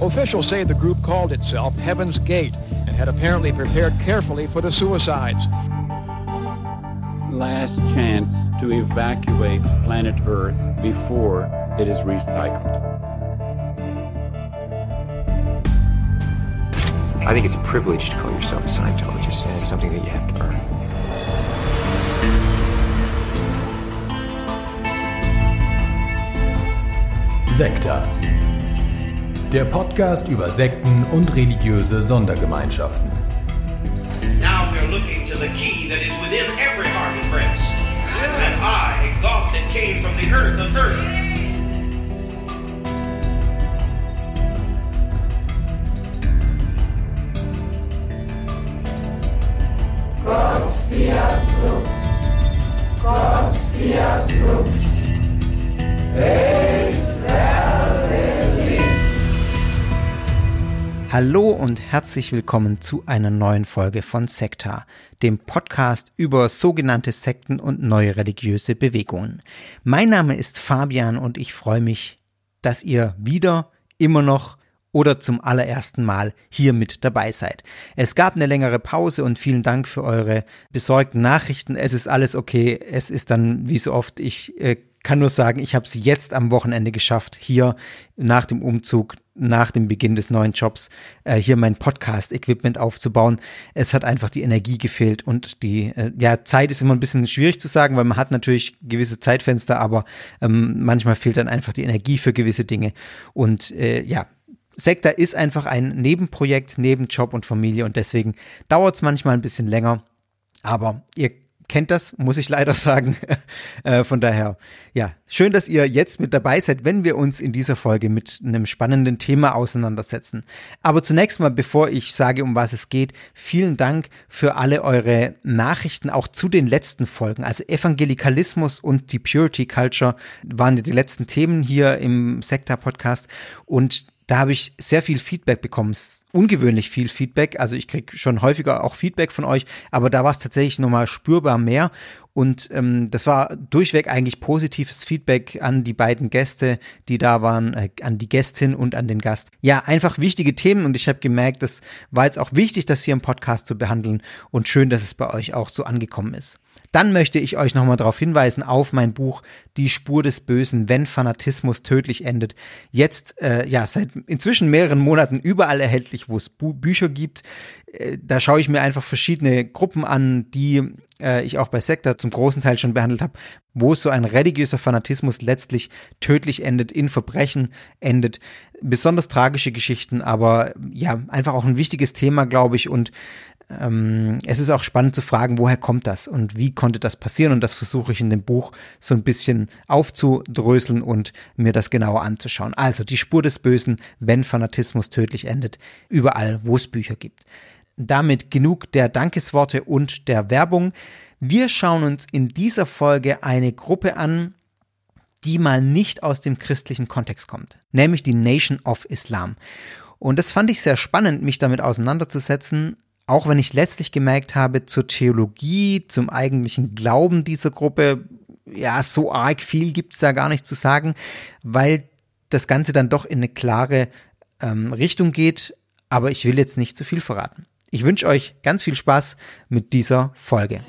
Officials say the group called itself Heaven's Gate and had apparently prepared carefully for the suicides. Last chance to evacuate planet Earth before it is recycled. I think it's a privilege to call yourself a Scientologist, and it's something that you have to earn. Sekta. Der Podcast über Sekten und religiöse Sondergemeinschaften. Now we're looking to the key that is within every heart and breast. And I, God that came from the earth of earth. Gott fiat lux. Gott fiat lux. Hallo und herzlich willkommen zu einer neuen Folge von Sekta, dem Podcast über sogenannte Sekten und neue religiöse Bewegungen. Mein Name ist Fabian und ich freue mich, dass ihr wieder, immer noch oder zum allerersten Mal hier mit dabei seid. Es gab eine längere Pause und vielen Dank für eure besorgten Nachrichten. Es ist alles okay. Es ist dann wie so oft, ich kann nur sagen, ich habe es jetzt am Wochenende geschafft, hier nach dem Umzug, nach dem Beginn des neuen Jobs, hier mein Podcast-Equipment aufzubauen. Es hat einfach die Energie gefehlt und die Zeit ist immer ein bisschen schwierig zu sagen, weil man hat natürlich gewisse Zeitfenster, aber manchmal fehlt dann einfach die Energie für gewisse Dinge. Und Sekta ist einfach ein Nebenprojekt, neben Job und Familie und deswegen dauert es manchmal ein bisschen länger, aber ihr kennt das, muss ich leider sagen. Von daher, ja, schön, dass ihr jetzt mit dabei seid, wenn wir uns in dieser Folge mit einem spannenden Thema auseinandersetzen. Aber zunächst mal, bevor ich sage, um was es geht, vielen Dank für alle eure Nachrichten, auch zu den letzten Folgen. Also Evangelikalismus und die Purity Culture waren die letzten Themen hier im Sekta-Podcast und da habe ich sehr viel Feedback bekommen, ungewöhnlich viel Feedback, also ich kriege schon häufiger auch Feedback von euch, aber da war es tatsächlich nochmal spürbar mehr und das war durchweg eigentlich positives Feedback an die beiden Gäste, die da waren, an die Gästin und an den Gast. Ja, einfach wichtige Themen und ich habe gemerkt, das war jetzt auch wichtig, das hier im Podcast zu behandeln und schön, dass es bei euch auch so angekommen ist. Dann möchte ich euch nochmal darauf hinweisen auf mein Buch Die Spur des Bösen, wenn Fanatismus tödlich endet. Jetzt, seit inzwischen mehreren Monaten überall erhältlich, wo es Bücher gibt. Da schaue ich mir einfach verschiedene Gruppen an, die ich auch bei Sekta zum großen Teil schon behandelt habe, wo so ein religiöser Fanatismus letztlich tödlich endet, in Verbrechen endet. Besonders tragische Geschichten, aber ja, einfach auch ein wichtiges Thema, glaube ich, und es ist auch spannend zu fragen, woher kommt das und wie konnte das passieren, und das versuche ich in dem Buch so ein bisschen aufzudröseln und mir das genauer anzuschauen. Also die Spur des Bösen, wenn Fanatismus tödlich endet, überall, wo es Bücher gibt. Damit genug der Dankesworte und der Werbung. Wir schauen uns in dieser Folge eine Gruppe an, die mal nicht aus dem christlichen Kontext kommt, nämlich die Nation of Islam. Und das fand ich sehr spannend, mich damit auseinanderzusetzen, auch wenn ich letztlich gemerkt habe, zur Theologie, zum eigentlichen Glauben dieser Gruppe, ja, so arg viel gibt es da gar nicht zu sagen, weil das Ganze dann doch in eine klare Richtung geht, aber ich will jetzt nicht zu viel verraten. Ich wünsche euch ganz viel Spaß mit dieser Folge.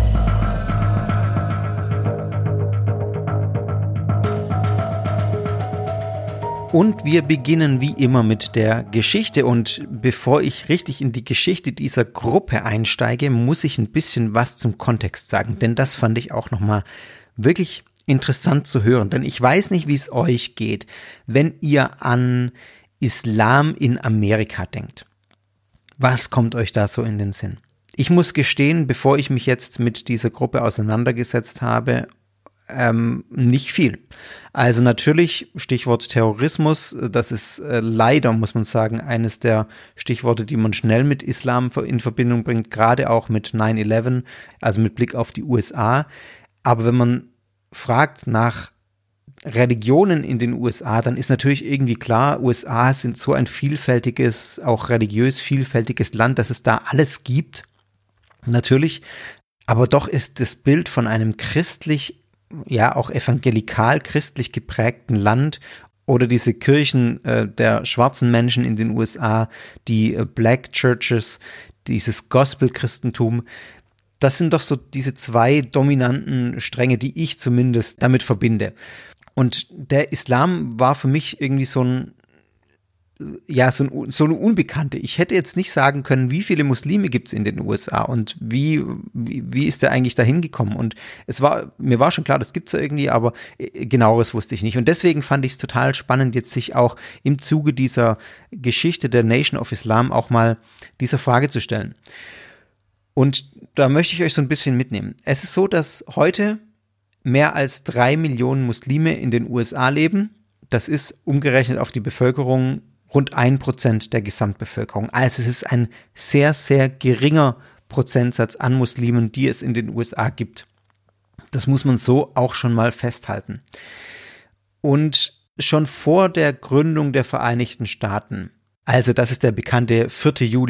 Und wir beginnen wie immer mit der Geschichte, und bevor ich richtig in die Geschichte dieser Gruppe einsteige, muss ich ein bisschen was zum Kontext sagen, denn das fand ich auch nochmal wirklich interessant zu hören, denn ich weiß nicht, wie es euch geht, wenn ihr an Islam in Amerika denkt. Was kommt euch da so in den Sinn? Ich muss gestehen, bevor ich mich jetzt mit dieser Gruppe auseinandergesetzt habe, nicht viel. Also natürlich Stichwort Terrorismus, das ist leider, muss man sagen, eines der Stichworte, die man schnell mit Islam in Verbindung bringt, gerade auch mit 9/11, also mit Blick auf die USA. Aber wenn man fragt nach Religionen in den USA, dann ist natürlich irgendwie klar, USA sind so ein vielfältiges, auch religiös vielfältiges Land, dass es da alles gibt. Natürlich. Aber doch ist das Bild von einem christlich, ja auch evangelikal-christlich geprägten Land Oder diese Kirchen der schwarzen Menschen in den USA, die Black Churches, dieses Gospel-Christentum. Das sind doch so diese zwei dominanten Stränge, die ich zumindest damit verbinde. Und der Islam war für mich irgendwie so eine Unbekannte. Ich hätte jetzt nicht sagen können, wie viele Muslime gibt es in den USA und wie ist der eigentlich da hingekommen. Und mir war schon klar, das gibt es ja irgendwie, aber genaueres wusste ich nicht. Und deswegen fand ich es total spannend, jetzt sich auch im Zuge dieser Geschichte der Nation of Islam auch mal dieser Frage zu stellen. Und da möchte ich euch so ein bisschen mitnehmen. Es ist so, dass heute mehr als 3 Millionen Muslime in den USA leben. Das ist umgerechnet auf die Bevölkerung rund 1% der Gesamtbevölkerung. Also es ist ein sehr, sehr geringer Prozentsatz an Muslimen, die es in den USA gibt. Das muss man so auch schon mal festhalten. Und schon vor der Gründung der Vereinigten Staaten, also das ist der bekannte 4. Juli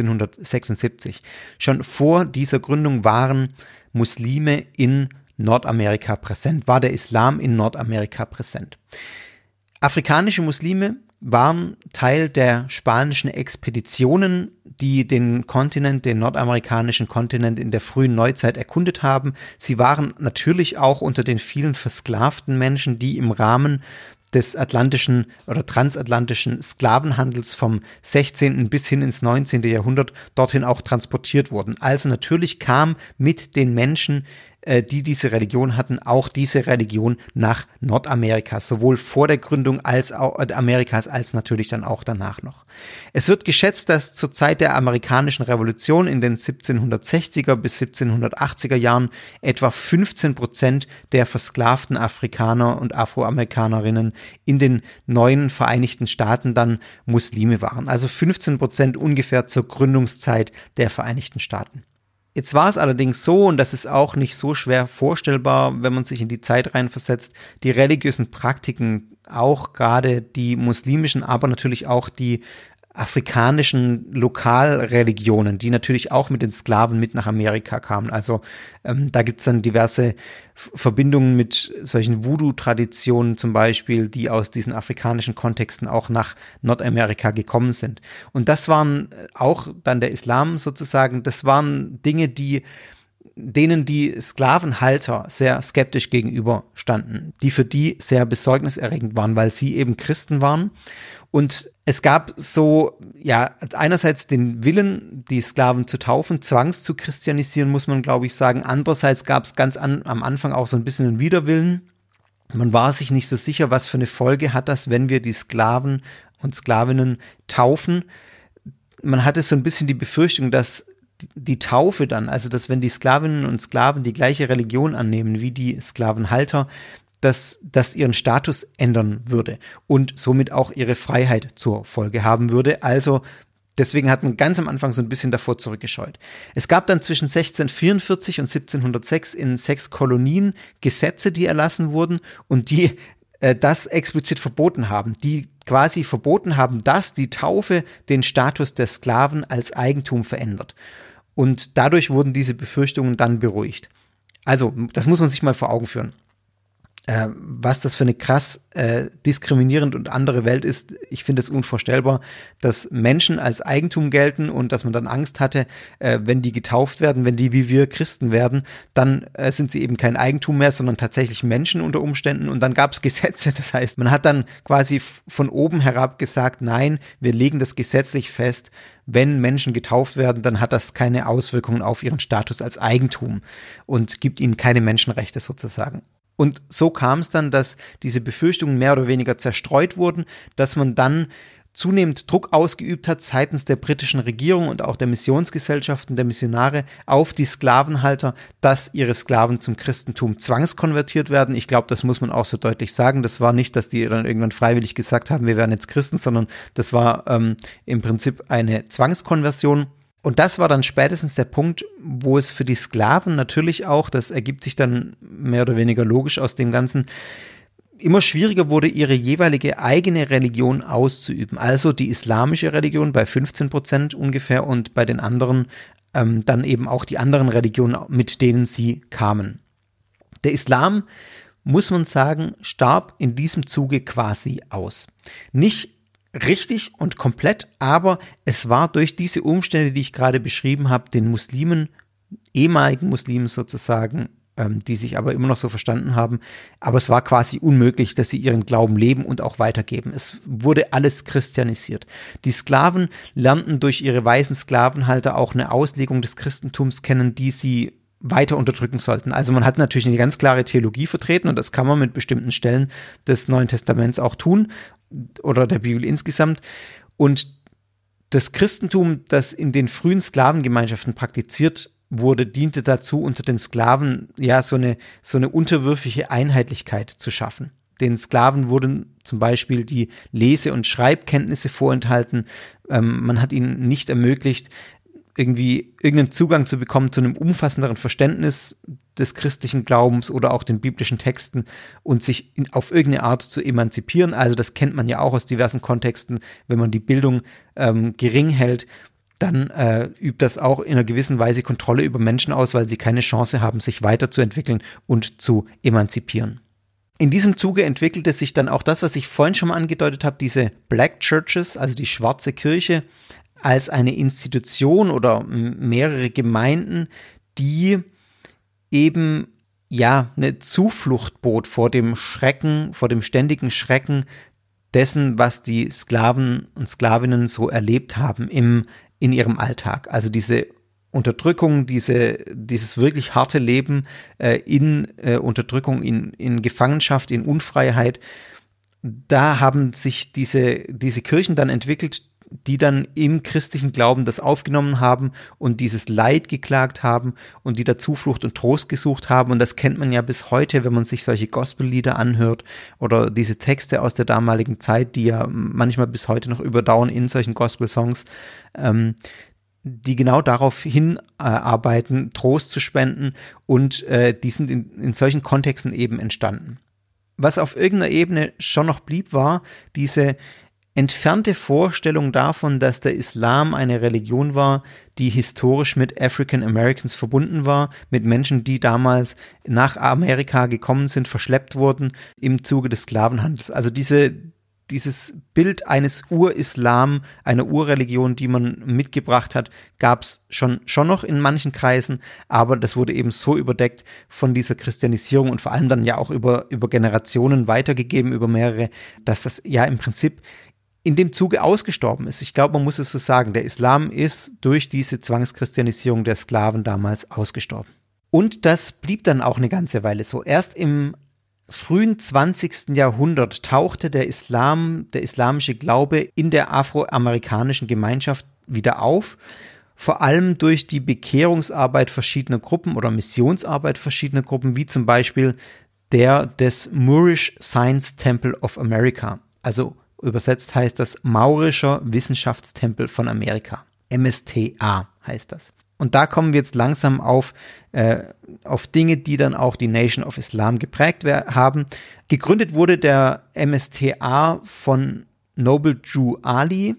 1776, schon vor dieser Gründung waren Muslime in Nordamerika präsent, war der Islam in Nordamerika präsent. Afrikanische Muslime waren Teil der spanischen Expeditionen, die den nordamerikanischen Kontinent in der frühen Neuzeit erkundet haben. Sie waren natürlich auch unter den vielen versklavten Menschen, die im Rahmen des atlantischen oder transatlantischen Sklavenhandels vom 16. bis hin ins 19. Jahrhundert dorthin auch transportiert wurden. Also natürlich kam mit den Menschen, die diese Religion hatten, auch diese Religion nach Nordamerika, sowohl vor der Gründung Amerikas als natürlich dann auch danach noch. Es wird geschätzt, dass zur Zeit der amerikanischen Revolution in den 1760er bis 1780er Jahren etwa 15% der versklavten Afrikaner und Afroamerikanerinnen in den neuen Vereinigten Staaten dann Muslime waren. Also 15% ungefähr zur Gründungszeit der Vereinigten Staaten. Jetzt war es allerdings so, und das ist auch nicht so schwer vorstellbar, wenn man sich in die Zeit reinversetzt, die religiösen Praktiken, auch gerade die muslimischen, aber natürlich auch die afrikanischen Lokalreligionen, die natürlich auch mit den Sklaven mit nach Amerika kamen. Also da gibt es dann diverse Verbindungen mit solchen Voodoo-Traditionen zum Beispiel, die aus diesen afrikanischen Kontexten auch nach Nordamerika gekommen sind. Und das waren auch dann der Islam sozusagen, das waren Dinge, denen die Sklavenhalter sehr skeptisch gegenüberstanden, die für die sehr besorgniserregend waren, weil sie eben Christen waren. Und es gab so, einerseits den Willen, die Sklaven zu taufen, zwangs zu christianisieren, muss man glaube ich sagen. Andererseits gab es am Anfang auch so ein bisschen einen Widerwillen. Man war sich nicht so sicher, was für eine Folge hat das, wenn wir die Sklaven und Sklavinnen taufen. Man hatte so ein bisschen die Befürchtung, dass die Taufe dann, also dass wenn die Sklavinnen und Sklaven die gleiche Religion annehmen wie die Sklavenhalter, dass das ihren Status ändern würde und somit auch ihre Freiheit zur Folge haben würde. Also deswegen hat man ganz am Anfang so ein bisschen davor zurückgescheut. Es gab dann zwischen 1644 und 1706 in 6 Kolonien Gesetze, die erlassen wurden und die das explizit verboten haben, die quasi verboten haben, dass die Taufe den Status der Sklaven als Eigentum verändert. Und dadurch wurden diese Befürchtungen dann beruhigt. Also, das muss man sich mal vor Augen führen. Was das für eine krass diskriminierend und andere Welt ist, ich finde es unvorstellbar, dass Menschen als Eigentum gelten und dass man dann Angst hatte, wenn die getauft werden, wenn die wie wir Christen werden, dann sind sie eben kein Eigentum mehr, sondern tatsächlich Menschen unter Umständen und dann gab es Gesetze, das heißt, man hat dann quasi von oben herab gesagt, nein, wir legen das gesetzlich fest, wenn Menschen getauft werden, dann hat das keine Auswirkungen auf ihren Status als Eigentum und gibt ihnen keine Menschenrechte sozusagen. Und so kam es dann, dass diese Befürchtungen mehr oder weniger zerstreut wurden, dass man dann zunehmend Druck ausgeübt hat seitens der britischen Regierung und auch der Missionsgesellschaften, der Missionare auf die Sklavenhalter, dass ihre Sklaven zum Christentum zwangskonvertiert werden. Ich glaube, das muss man auch so deutlich sagen. Das war nicht, dass die dann irgendwann freiwillig gesagt haben, wir werden jetzt Christen, sondern das war im Prinzip eine Zwangskonversion. Und das war dann spätestens der Punkt, wo es für die Sklaven natürlich auch, das ergibt sich dann mehr oder weniger logisch aus dem Ganzen, immer schwieriger wurde, ihre jeweilige eigene Religion auszuüben. Also die islamische Religion bei 15% ungefähr und bei den anderen dann eben auch die anderen Religionen, mit denen sie kamen. Der Islam muss man sagen, starb in diesem Zuge quasi aus. Nicht richtig und komplett, aber es war durch diese Umstände, die ich gerade beschrieben habe, den Muslimen, ehemaligen Muslimen sozusagen, die sich aber immer noch so verstanden haben, aber es war quasi unmöglich, dass sie ihren Glauben leben und auch weitergeben. Es wurde alles christianisiert. Die Sklaven lernten durch ihre weißen Sklavenhalter auch eine Auslegung des Christentums kennen, die sie weiter unterdrücken sollten. Also man hat natürlich eine ganz klare Theologie vertreten und das kann man mit bestimmten Stellen des Neuen Testaments auch tun oder der Bibel insgesamt. Und das Christentum, das in den frühen Sklavengemeinschaften praktiziert wurde, diente dazu, unter den Sklaven ja so eine unterwürfige Einheitlichkeit zu schaffen. Den Sklaven wurden zum Beispiel die Lese- und Schreibkenntnisse vorenthalten. Man hat ihnen nicht ermöglicht, irgendwie irgendeinen Zugang zu bekommen zu einem umfassenderen Verständnis des christlichen Glaubens oder auch den biblischen Texten und sich auf irgendeine Art zu emanzipieren. Also das kennt man ja auch aus diversen Kontexten. Wenn man die Bildung gering hält, dann übt das auch in einer gewissen Weise Kontrolle über Menschen aus, weil sie keine Chance haben, sich weiterzuentwickeln und zu emanzipieren. In diesem Zuge entwickelte sich dann auch das, was ich vorhin schon mal angedeutet habe, diese Black Churches, also die schwarze Kirche, als eine Institution oder mehrere Gemeinden, die eben ja eine Zuflucht bot vor dem Schrecken, vor dem ständigen Schrecken dessen, was die Sklaven und Sklavinnen so erlebt haben in ihrem Alltag. Also diese Unterdrückung, dieses wirklich harte Leben in Unterdrückung, in Gefangenschaft, in Unfreiheit, da haben sich diese Kirchen dann entwickelt, die dann im christlichen Glauben das aufgenommen haben und dieses Leid geklagt haben und die da Zuflucht und Trost gesucht haben. Und das kennt man ja bis heute, wenn man sich solche Gospellieder anhört oder diese Texte aus der damaligen Zeit, die ja manchmal bis heute noch überdauern in solchen Gospel-Songs, die genau darauf hinarbeiten, Trost zu spenden, und die sind in solchen Kontexten eben entstanden. Was auf irgendeiner Ebene schon noch blieb, war diese entfernte Vorstellung davon, dass der Islam eine Religion war, die historisch mit African Americans verbunden war, mit Menschen, die damals nach Amerika gekommen sind, verschleppt wurden im Zuge des Sklavenhandels. Also dieses Bild eines Ur-Islam, einer Urreligion, die man mitgebracht hat, gab es schon noch in manchen Kreisen, aber das wurde eben so überdeckt von dieser Christianisierung und vor allem dann ja auch über Generationen weitergegeben, über mehrere, dass das ja im Prinzip in dem Zuge ausgestorben ist. Ich glaube, man muss es so sagen, der Islam ist durch diese Zwangschristianisierung der Sklaven damals ausgestorben. Und das blieb dann auch eine ganze Weile so. Erst im frühen 20. Jahrhundert tauchte der islamische Glaube in der afroamerikanischen Gemeinschaft wieder auf, vor allem durch die Bekehrungsarbeit verschiedener Gruppen oder Missionsarbeit verschiedener Gruppen, wie zum Beispiel der des Moorish Science Temple of America, also übersetzt heißt das Maurischer Wissenschaftstempel von Amerika. MSTA heißt das. Und da kommen wir jetzt langsam auf Dinge, die dann auch die Nation of Islam geprägt haben. Gegründet wurde der MSTA von Noble Drew Ali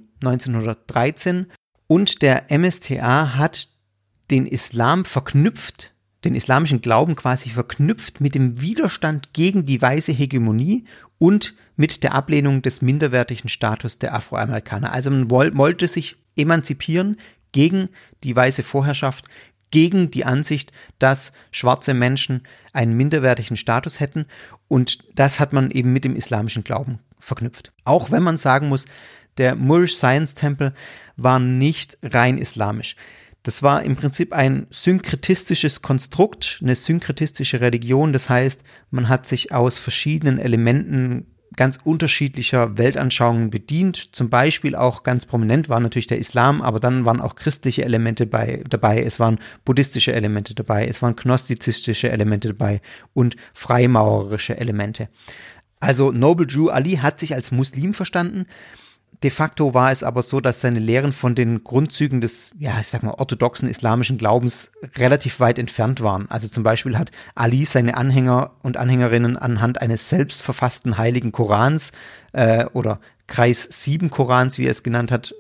1913 und der MSTA hat den Islam verknüpft, den islamischen Glauben quasi verknüpft mit dem Widerstand gegen die weiße Hegemonie und mit der Ablehnung des minderwertigen Status der Afroamerikaner. Also man wollte sich emanzipieren gegen die weiße Vorherrschaft, gegen die Ansicht, dass schwarze Menschen einen minderwertigen Status hätten, und das hat man eben mit dem islamischen Glauben verknüpft. Auch wenn man sagen muss, der Moorish Science Temple war nicht rein islamisch. Das war im Prinzip ein synkretistisches Konstrukt, eine synkretistische Religion. Das heißt, man hat sich aus verschiedenen Elementen ganz unterschiedlicher Weltanschauungen bedient. Zum Beispiel auch ganz prominent war natürlich der Islam, aber dann waren auch christliche Elemente dabei, es waren buddhistische Elemente dabei, es waren gnostizistische Elemente dabei und freimaurerische Elemente. Also Noble Drew Ali hat sich als Muslim verstanden. De facto war es aber so, dass seine Lehren von den Grundzügen des, orthodoxen islamischen Glaubens relativ weit entfernt waren. Also zum Beispiel hat Ali seine Anhänger und Anhängerinnen anhand eines selbst verfassten heiligen Korans oder Kreis 7 Korans, wie er es genannt hat,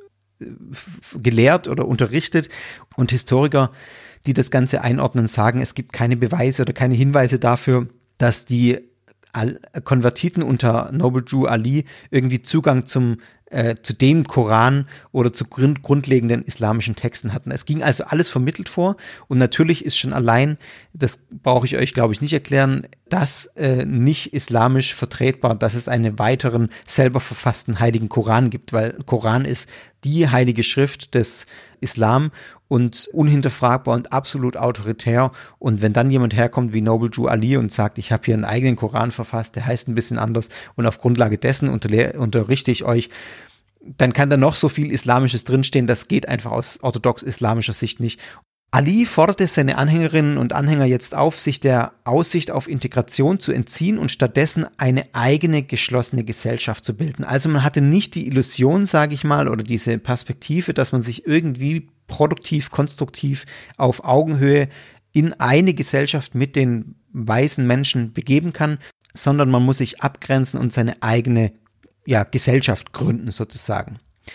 gelehrt oder unterrichtet. Und Historiker, die das Ganze einordnen, sagen, es gibt keine Beweise oder keine Hinweise dafür, dass die Konvertiten unter Noble Drew Ali irgendwie Zugang zu dem Koran oder zu grundlegenden islamischen Texten hatten. Es ging also alles vermittelt vor und natürlich ist schon allein, das brauche ich euch, glaube ich, nicht erklären, das nicht islamisch vertretbar, dass es einen weiteren selber verfassten heiligen Koran gibt, weil Koran ist die heilige Schrift des Islam und unhinterfragbar und absolut autoritär. Und wenn dann jemand herkommt wie Noble Drew Ali und sagt, ich habe hier einen eigenen Koran verfasst, der heißt ein bisschen anders und auf Grundlage dessen unterrichte ich euch, dann kann da noch so viel Islamisches drinstehen, das geht einfach aus orthodox-islamischer Sicht nicht. Ali forderte seine Anhängerinnen und Anhänger jetzt auf, sich der Aussicht auf Integration zu entziehen und stattdessen eine eigene geschlossene Gesellschaft zu bilden. Also man hatte nicht die Illusion, sage ich mal, oder diese Perspektive, dass man sich irgendwie produktiv, konstruktiv auf Augenhöhe in eine Gesellschaft mit den weißen Menschen begeben kann, sondern man muss sich abgrenzen und seine eigene Gesellschaft gründen sozusagen.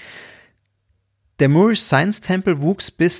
Der Moorish Science Temple wuchs bis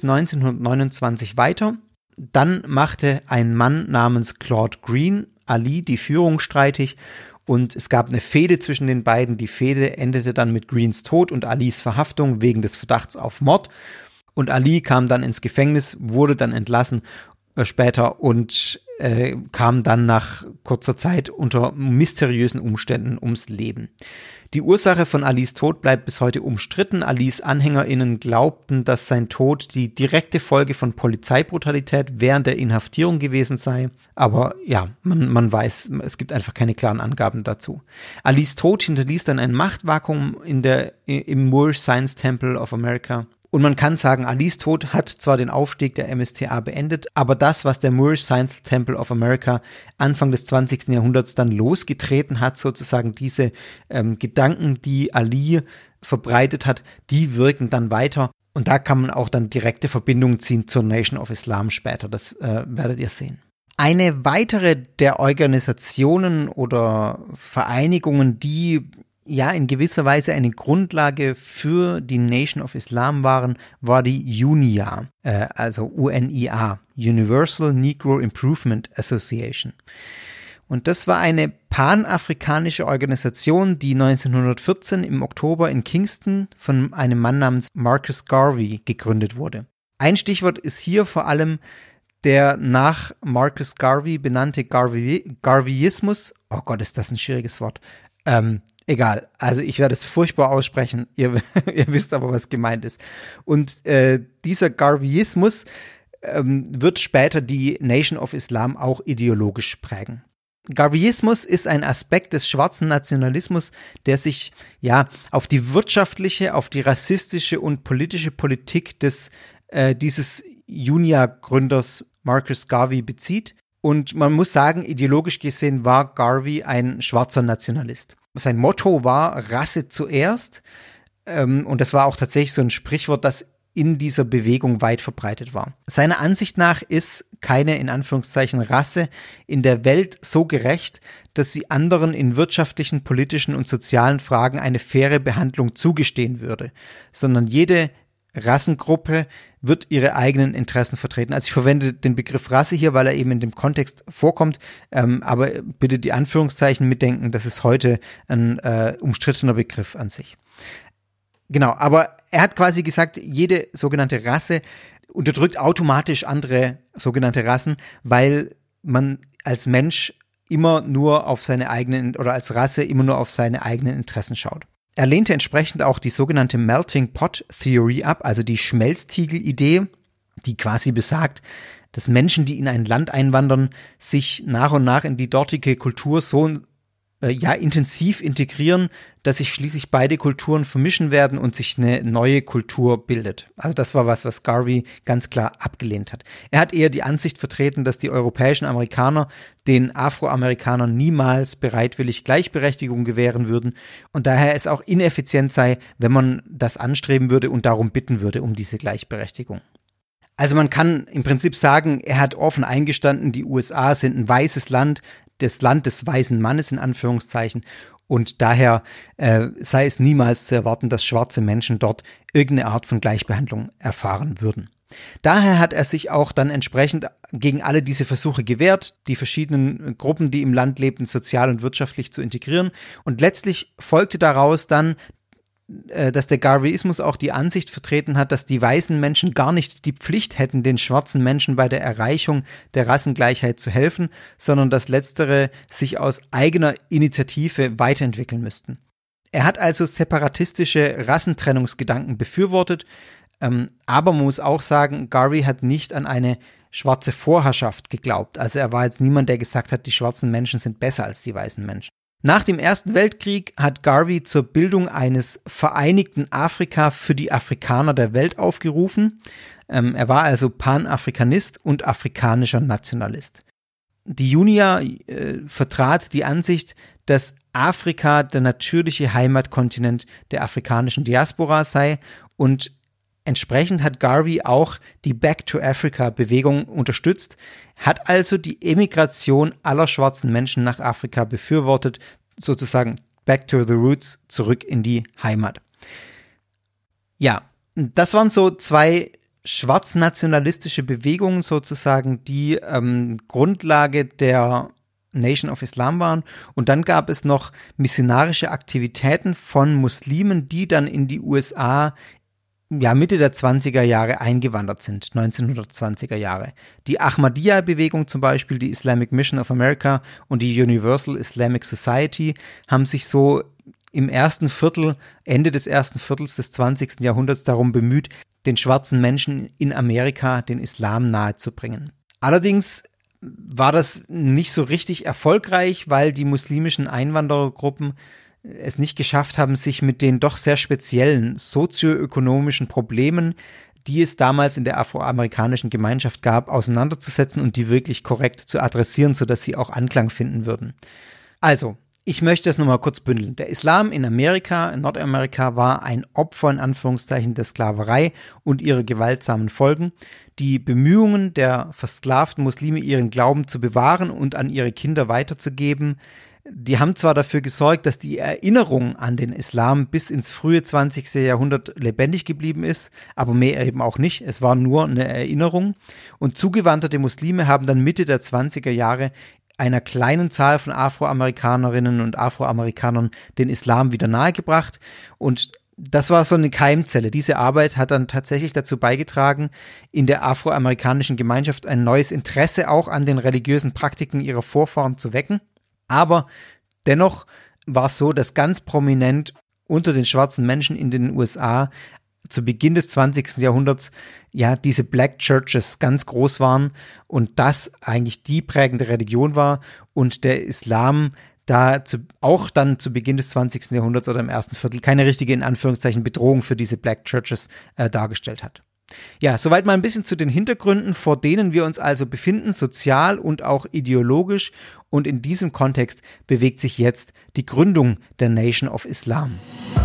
1929 weiter. Dann machte ein Mann namens Claude Green Ali die Führung streitig und es gab eine Fehde zwischen den beiden. Die Fehde endete dann mit Greens Tod und Alis Verhaftung wegen des Verdachts auf Mord. Und Ali kam dann ins Gefängnis, wurde dann entlassen später und kam dann nach kurzer Zeit unter mysteriösen Umständen ums Leben. Die Ursache von Alis Tod bleibt bis heute umstritten. Alis AnhängerInnen glaubten, dass sein Tod die direkte Folge von Polizeibrutalität während der Inhaftierung gewesen sei. Aber ja, man weiß, es gibt einfach keine klaren Angaben dazu. Alis Tod hinterließ dann ein Machtvakuum im Moorish Science Temple of America. Und man kann sagen, Alis Tod hat zwar den Aufstieg der MSTA beendet, aber das, was der Moorish Science Temple of America Anfang des 20. Jahrhunderts dann losgetreten hat, sozusagen diese Gedanken, die Ali verbreitet hat, die wirken dann weiter. Und da kann man auch dann direkte Verbindungen ziehen zur Nation of Islam später. Das werdet ihr sehen. Eine weitere der Organisationen oder Vereinigungen, die in gewisser Weise eine Grundlage für die Nation of Islam waren, war die UNIA, also UNIA, Universal Negro Improvement Association. Und das war eine panafrikanische Organisation, die 1914 im Oktober in Kingston von einem Mann namens Marcus Garvey gegründet wurde. Ein Stichwort ist hier vor allem der nach Marcus Garvey benannte Garveyismus. Oh Gott, ist das ein schwieriges Wort. Egal, also ich werde es furchtbar aussprechen, ihr wisst aber, was gemeint ist. Und dieser Garveyismus wird später die Nation of Islam auch ideologisch prägen. Garveyismus ist ein Aspekt des schwarzen Nationalismus, der sich auf die wirtschaftliche, auf die rassistische und politische Politik dieses UNIA-Gründers Marcus Garvey bezieht. Und man muss sagen, ideologisch gesehen war Garvey ein schwarzer Nationalist. Sein Motto war Rasse zuerst. Und das war auch tatsächlich so ein Sprichwort, das in dieser Bewegung weit verbreitet war. Seiner Ansicht nach ist keine, in Anführungszeichen, Rasse in der Welt so gerecht, dass sie anderen in wirtschaftlichen, politischen und sozialen Fragen eine faire Behandlung zugestehen würde, sondern jede Rassengruppe wird ihre eigenen Interessen vertreten. Also ich verwende den Begriff Rasse hier, weil er eben in dem Kontext vorkommt, aber bitte die Anführungszeichen mitdenken, das ist heute ein umstrittener Begriff an sich. Genau, aber er hat quasi gesagt, jede sogenannte Rasse unterdrückt automatisch andere sogenannte Rassen, weil man als Mensch immer nur auf seine eigenen oder als Rasse immer nur auf seine eigenen Interessen schaut. Er lehnte entsprechend auch die sogenannte Melting Pot Theory ab, also die Schmelztiegel-Idee, die quasi besagt, dass Menschen, die in ein Land einwandern, sich nach und nach in die dortige Kultur so intensiv integrieren, dass sich schließlich beide Kulturen vermischen werden und sich eine neue Kultur bildet. Also das war was Garvey ganz klar abgelehnt hat. Er hat eher die Ansicht vertreten, dass die europäischen Amerikaner den Afroamerikanern niemals bereitwillig Gleichberechtigung gewähren würden und daher es auch ineffizient sei, wenn man das anstreben würde und darum bitten würde, um diese Gleichberechtigung. Also man kann im Prinzip sagen, er hat offen eingestanden, die USA sind ein weißes Land, das Land des weißen Mannes in Anführungszeichen und daher sei es niemals zu erwarten, dass schwarze Menschen dort irgendeine Art von Gleichbehandlung erfahren würden. Daher hat er sich auch dann entsprechend gegen alle diese Versuche gewehrt, die verschiedenen Gruppen, die im Land lebten, sozial und wirtschaftlich zu integrieren. Und letztlich folgte daraus dann, dass der Garveyismus auch die Ansicht vertreten hat, dass die weißen Menschen gar nicht die Pflicht hätten, den schwarzen Menschen bei der Erreichung der Rassengleichheit zu helfen, sondern dass letztere sich aus eigener Initiative weiterentwickeln müssten. Er hat also separatistische Rassentrennungsgedanken befürwortet, aber man muss auch sagen, Garvey hat nicht an eine schwarze Vorherrschaft geglaubt. Also er war jetzt niemand, der gesagt hat, die schwarzen Menschen sind besser als die weißen Menschen. Nach dem Ersten Weltkrieg hat Garvey zur Bildung eines vereinigten Afrika für die Afrikaner der Welt aufgerufen. Er war also Panafrikanist und afrikanischer Nationalist. Die Junia vertrat die Ansicht, dass Afrika der natürliche Heimatkontinent der afrikanischen Diaspora sei und entsprechend hat Garvey auch die Back-to-Africa-Bewegung unterstützt, hat also die Emigration aller schwarzen Menschen nach Afrika befürwortet, sozusagen back to the roots, zurück in die Heimat. Ja, das waren so zwei schwarznationalistische Bewegungen sozusagen, die Grundlage der Nation of Islam waren. Und dann gab es noch missionarische Aktivitäten von Muslimen, die dann in die USA Mitte der 20er Jahre eingewandert sind, 1920er Jahre. Die Ahmadiyya-Bewegung zum Beispiel, die Islamic Mission of America und die Universal Islamic Society haben sich so im Ende des ersten Viertels des 20. Jahrhunderts darum bemüht, den schwarzen Menschen in Amerika den Islam nahezubringen. Allerdings war das nicht so richtig erfolgreich, weil die muslimischen Einwanderergruppen es nicht geschafft haben, sich mit den doch sehr speziellen sozioökonomischen Problemen, die es damals in der afroamerikanischen Gemeinschaft gab, auseinanderzusetzen und die wirklich korrekt zu adressieren, sodass sie auch Anklang finden würden. Also, ich möchte das nochmal kurz bündeln. Der Islam in Amerika, in Nordamerika, war ein Opfer in Anführungszeichen der Sklaverei und ihrer gewaltsamen Folgen. Die Bemühungen der versklavten Muslime, ihren Glauben zu bewahren und an ihre Kinder weiterzugeben, die haben zwar dafür gesorgt, dass die Erinnerung an den Islam bis ins frühe 20. Jahrhundert lebendig geblieben ist, aber mehr eben auch nicht. Es war nur eine Erinnerung. Und zugewanderte Muslime haben dann Mitte der 20er Jahre einer kleinen Zahl von Afroamerikanerinnen und Afroamerikanern den Islam wieder nahegebracht. Und das war so eine Keimzelle. Diese Arbeit hat dann tatsächlich dazu beigetragen, in der afroamerikanischen Gemeinschaft ein neues Interesse auch an den religiösen Praktiken ihrer Vorfahren zu wecken. Aber dennoch war es so, dass ganz prominent unter den schwarzen Menschen in den USA zu Beginn des 20. Jahrhunderts diese Black Churches ganz groß waren und das eigentlich die prägende Religion war und der Islam auch dann zu Beginn des 20. Jahrhunderts oder im ersten Viertel keine richtige, in Anführungszeichen, Bedrohung für diese Black Churches dargestellt hat. Ja, soweit mal ein bisschen zu den Hintergründen, vor denen wir uns also befinden, sozial und auch ideologisch. Und in diesem Kontext bewegt sich jetzt die Gründung der Nation of Islam.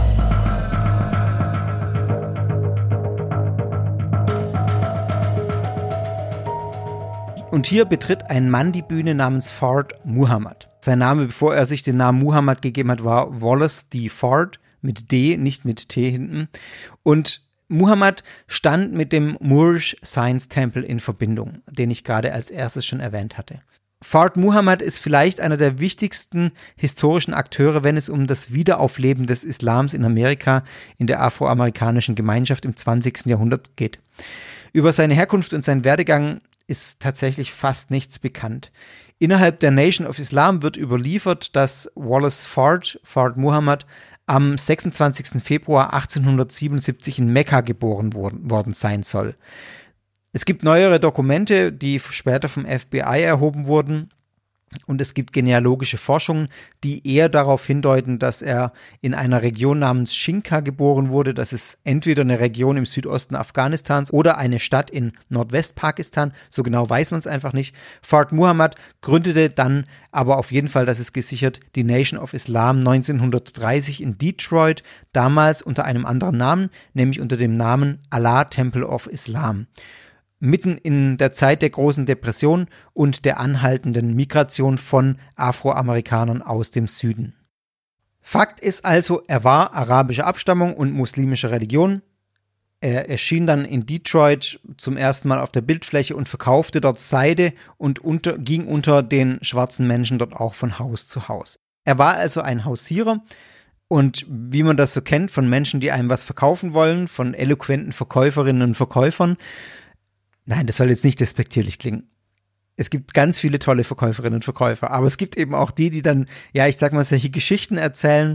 Und hier betritt ein Mann die Bühne namens Fard Muhammad. Sein Name, bevor er sich den Namen Muhammad gegeben hat, war Wallace D. Fard, mit D, nicht mit T hinten. Und Muhammad stand mit dem Moorish Science Temple in Verbindung, den ich gerade als erstes schon erwähnt hatte. Fard Muhammad ist vielleicht einer der wichtigsten historischen Akteure, wenn es um das Wiederaufleben des Islams in Amerika, in der afroamerikanischen Gemeinschaft im 20. Jahrhundert geht. Über seine Herkunft und seinen Werdegang ist tatsächlich fast nichts bekannt. Innerhalb der Nation of Islam wird überliefert, dass Wallace Fard Muhammad, am 26. Februar 1877 in Mekka geboren worden sein soll. Es gibt neuere Dokumente, die später vom FBI erhoben wurden. Und es gibt genealogische Forschungen, die eher darauf hindeuten, dass er in einer Region namens Shinka geboren wurde. Das ist entweder eine Region im Südosten Afghanistans oder eine Stadt in Nordwestpakistan. So genau weiß man es einfach nicht. Fard Muhammad gründete dann aber auf jeden Fall, das ist gesichert, die Nation of Islam 1930 in Detroit, damals unter einem anderen Namen, nämlich unter dem Namen Allah Temple of Islam. Mitten in der Zeit der großen Depression und der anhaltenden Migration von Afroamerikanern aus dem Süden. Fakt ist also, er war arabischer Abstammung und muslimischer Religion. Er erschien dann in Detroit zum ersten Mal auf der Bildfläche und verkaufte dort Seide und ging unter den schwarzen Menschen dort auch von Haus zu Haus. Er war also ein Hausierer und wie man das so kennt von Menschen, die einem was verkaufen wollen, von eloquenten Verkäuferinnen und Verkäufern. Nein, das soll jetzt nicht despektierlich klingen. Es gibt ganz viele tolle Verkäuferinnen und Verkäufer, aber es gibt eben auch die dann, ja, ich sag mal, solche Geschichten erzählen,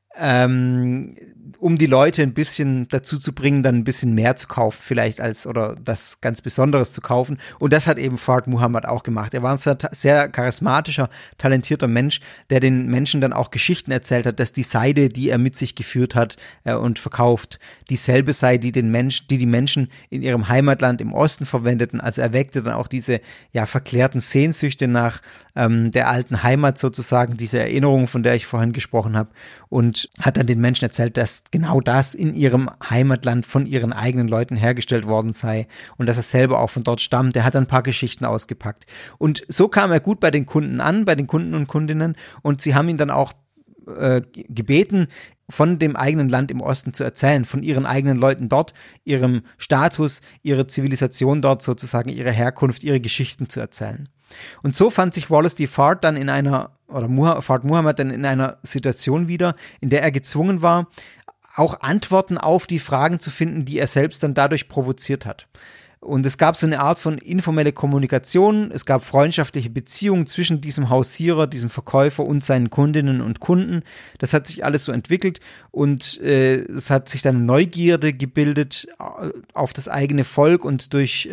um die Leute ein bisschen dazu zu bringen, dann ein bisschen mehr zu kaufen vielleicht oder das ganz Besonderes zu kaufen. Und das hat eben Fard Muhammad auch gemacht. Er war ein sehr charismatischer, talentierter Mensch, der den Menschen dann auch Geschichten erzählt hat, dass die Seide, die er mit sich geführt hat und verkauft, dieselbe sei, die die Menschen in ihrem Heimatland im Osten verwendeten. Also er weckte dann auch diese verklärten Sehnsüchte nach der alten Heimat sozusagen, diese Erinnerung, von der ich vorhin gesprochen habe, und hat dann den Menschen erzählt, dass genau das in ihrem Heimatland von ihren eigenen Leuten hergestellt worden sei und dass er selber auch von dort stammt. Er hat ein paar Geschichten ausgepackt. Und so kam er gut bei den Kunden an, bei den Kunden und Kundinnen, und sie haben ihn dann auch gebeten, von dem eigenen Land im Osten zu erzählen, von ihren eigenen Leuten dort, ihrem Status, ihrer Zivilisation dort sozusagen, ihre Herkunft, ihre Geschichten zu erzählen. Und so fand sich Wallace D. Fard dann Fard Muhammad dann in einer Situation wieder, in der er gezwungen war, auch Antworten auf die Fragen zu finden, die er selbst dann dadurch provoziert hat. Und es gab so eine Art von informelle Kommunikation, es gab freundschaftliche Beziehungen zwischen diesem Hausierer, diesem Verkäufer und seinen Kundinnen und Kunden. Das hat sich alles so entwickelt und es hat sich dann Neugierde gebildet auf das eigene Volk und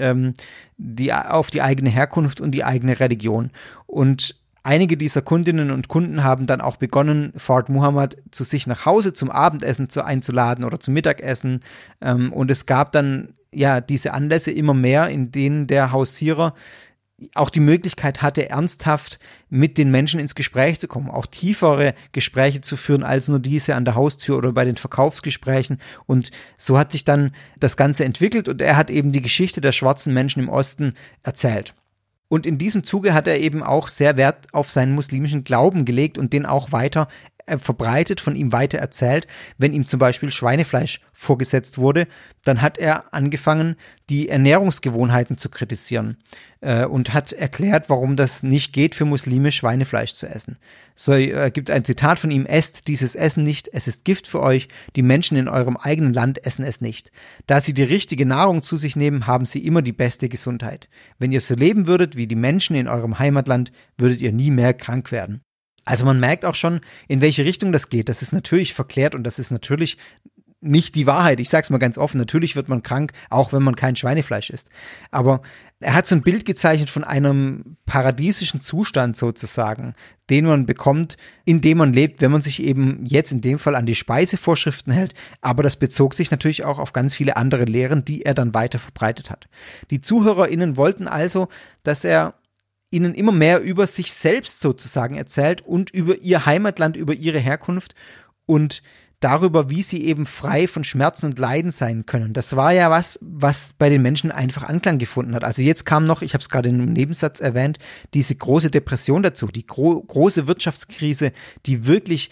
auf die eigene Herkunft und die eigene Religion. Und einige dieser Kundinnen und Kunden haben dann auch begonnen, Fard Muhammad zu sich nach Hause zum Abendessen einzuladen oder zum Mittagessen. Und es gab dann diese Anlässe immer mehr, in denen der Hausierer auch die Möglichkeit hatte, ernsthaft mit den Menschen ins Gespräch zu kommen, auch tiefere Gespräche zu führen als nur diese an der Haustür oder bei den Verkaufsgesprächen. Und so hat sich dann das Ganze entwickelt und er hat eben die Geschichte der schwarzen Menschen im Osten erzählt. Und in diesem Zuge hat er eben auch sehr Wert auf seinen muslimischen Glauben gelegt und den auch weiter verbreitet, von ihm weiter erzählt. Wenn ihm zum Beispiel Schweinefleisch vorgesetzt wurde, dann hat er angefangen, die Ernährungsgewohnheiten zu kritisieren und hat erklärt, warum das nicht geht für Muslime, Schweinefleisch zu essen. So gibt ein Zitat von ihm: Esst dieses Essen nicht, es ist Gift für euch, die Menschen in eurem eigenen Land essen es nicht. Da sie die richtige Nahrung zu sich nehmen, haben sie immer die beste Gesundheit. Wenn ihr so leben würdet wie die Menschen in eurem Heimatland, würdet ihr nie mehr krank werden. Also man merkt auch schon, in welche Richtung das geht. Das ist natürlich verklärt und das ist natürlich nicht die Wahrheit. Ich sag's mal ganz offen, natürlich wird man krank, auch wenn man kein Schweinefleisch isst. Aber er hat so ein Bild gezeichnet von einem paradiesischen Zustand sozusagen, den man bekommt, in dem man lebt, wenn man sich eben jetzt in dem Fall an die Speisevorschriften hält. Aber das bezog sich natürlich auch auf ganz viele andere Lehren, die er dann weiter verbreitet hat. Die ZuhörerInnen wollten also, dass er ihnen immer mehr über sich selbst sozusagen erzählt und über ihr Heimatland, über ihre Herkunft und darüber, wie sie eben frei von Schmerzen und Leiden sein können. Das war ja was bei den Menschen einfach Anklang gefunden hat. Also jetzt kam noch, ich habe es gerade im Nebensatz erwähnt, diese große Depression dazu, die große Wirtschaftskrise, die wirklich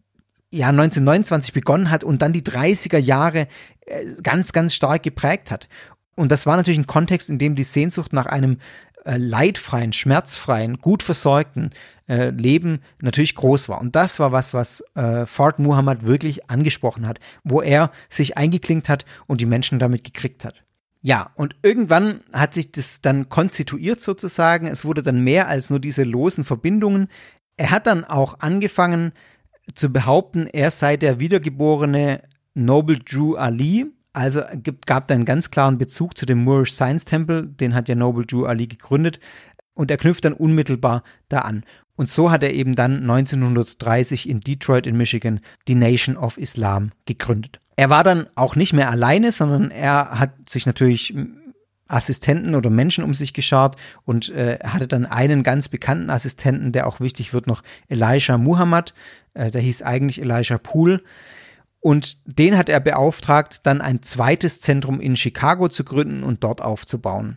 1929 begonnen hat und dann die 30er Jahre ganz, ganz stark geprägt hat. Und das war natürlich ein Kontext, in dem die Sehnsucht nach einem leidfreien, schmerzfreien, gut versorgten Leben natürlich groß war. Und das war was Fard Muhammad wirklich angesprochen hat, wo er sich eingeklinkt hat und die Menschen damit gekriegt hat. Ja, und irgendwann hat sich das dann konstituiert sozusagen. Es wurde dann mehr als nur diese losen Verbindungen. Er hat dann auch angefangen zu behaupten, er sei der wiedergeborene Noble Drew Ali. Also gab da einen ganz klaren Bezug zu dem Moorish Science Temple, den hat ja Noble Drew Ali gegründet, und er knüpft dann unmittelbar da an. Und so hat er eben dann 1930 in Detroit in Michigan die Nation of Islam gegründet. Er war dann auch nicht mehr alleine, sondern er hat sich natürlich Assistenten oder Menschen um sich geschart und er hatte dann einen ganz bekannten Assistenten, der auch wichtig wird, noch Elijah Muhammad, der hieß eigentlich Elijah Poole. Und den hat er beauftragt, dann ein zweites Zentrum in Chicago zu gründen und dort aufzubauen.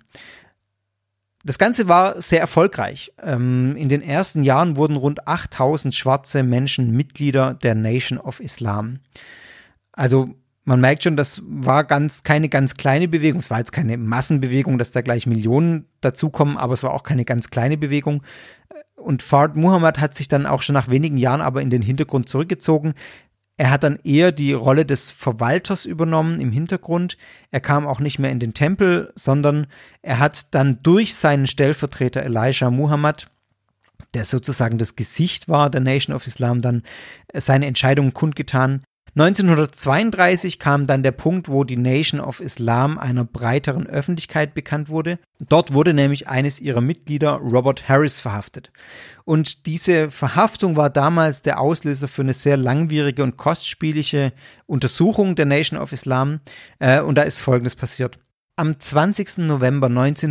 Das Ganze war sehr erfolgreich. In den ersten Jahren wurden rund 8000 schwarze Menschen Mitglieder der Nation of Islam. Also man merkt schon, das war keine ganz kleine Bewegung. Es war jetzt keine Massenbewegung, dass da gleich Millionen dazukommen, aber es war auch keine ganz kleine Bewegung. Und Fard Muhammad hat sich dann auch schon nach wenigen Jahren aber in den Hintergrund zurückgezogen. Er hat dann eher die Rolle des Verwalters übernommen im Hintergrund. Er kam auch nicht mehr in den Tempel, sondern er hat dann durch seinen Stellvertreter Elijah Muhammad, der sozusagen das Gesicht war der Nation of Islam, dann seine Entscheidungen kundgetan. 1932 kam dann der Punkt, wo die Nation of Islam einer breiteren Öffentlichkeit bekannt wurde. Dort wurde nämlich eines ihrer Mitglieder, Robert Harris, verhaftet. Und diese Verhaftung war damals der Auslöser für eine sehr langwierige und kostspielige Untersuchung der Nation of Islam. Und da ist Folgendes passiert. Am 20. November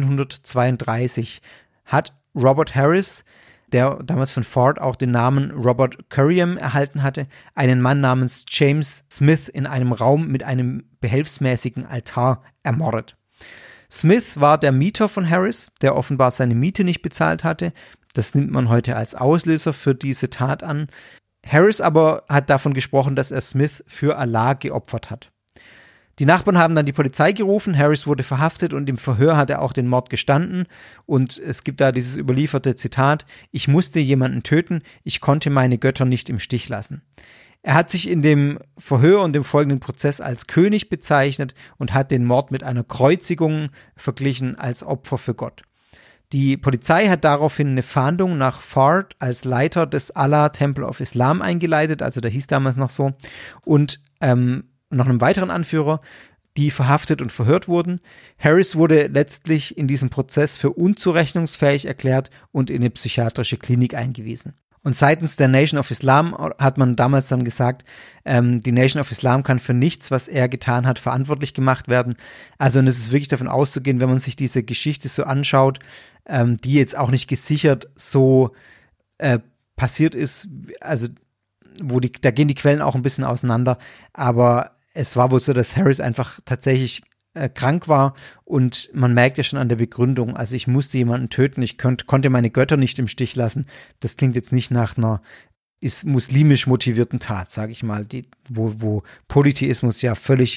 1932 hat Robert Harris, der damals von Fard auch den Namen Robert Curriam erhalten hatte, einen Mann namens James Smith in einem Raum mit einem behelfsmäßigen Altar ermordet. Smith war der Mieter von Harris, der offenbar seine Miete nicht bezahlt hatte. Das nimmt man heute als Auslöser für diese Tat an. Harris aber hat davon gesprochen, dass er Smith für Allah geopfert hat. Die Nachbarn haben dann die Polizei gerufen, Harris wurde verhaftet und im Verhör hat er auch den Mord gestanden und es gibt da dieses überlieferte Zitat: Ich musste jemanden töten, ich konnte meine Götter nicht im Stich lassen. Er hat sich in dem Verhör und dem folgenden Prozess als König bezeichnet und hat den Mord mit einer Kreuzigung verglichen als Opfer für Gott. Die Polizei hat daraufhin eine Fahndung nach Fard als Leiter des Allah Temple of Islam eingeleitet, also der hieß damals noch so, und noch einem weiteren Anführer, die verhaftet und verhört wurden. Harris wurde letztlich in diesem Prozess für unzurechnungsfähig erklärt und in eine psychiatrische Klinik eingewiesen. Und seitens der Nation of Islam hat man damals dann gesagt, die Nation of Islam kann für nichts, was er getan hat, verantwortlich gemacht werden. Also und es ist wirklich davon auszugehen, wenn man sich diese Geschichte so anschaut, die jetzt auch nicht gesichert so passiert ist, also da gehen die Quellen auch ein bisschen auseinander, aber es war wohl so, dass Harris einfach tatsächlich krank war und man merkt ja schon an der Begründung, also ich musste jemanden töten, ich konnte meine Götter nicht im Stich lassen. Das klingt jetzt nicht nach einer muslimisch motivierten Tat, sage ich mal, wo Polytheismus ja völlig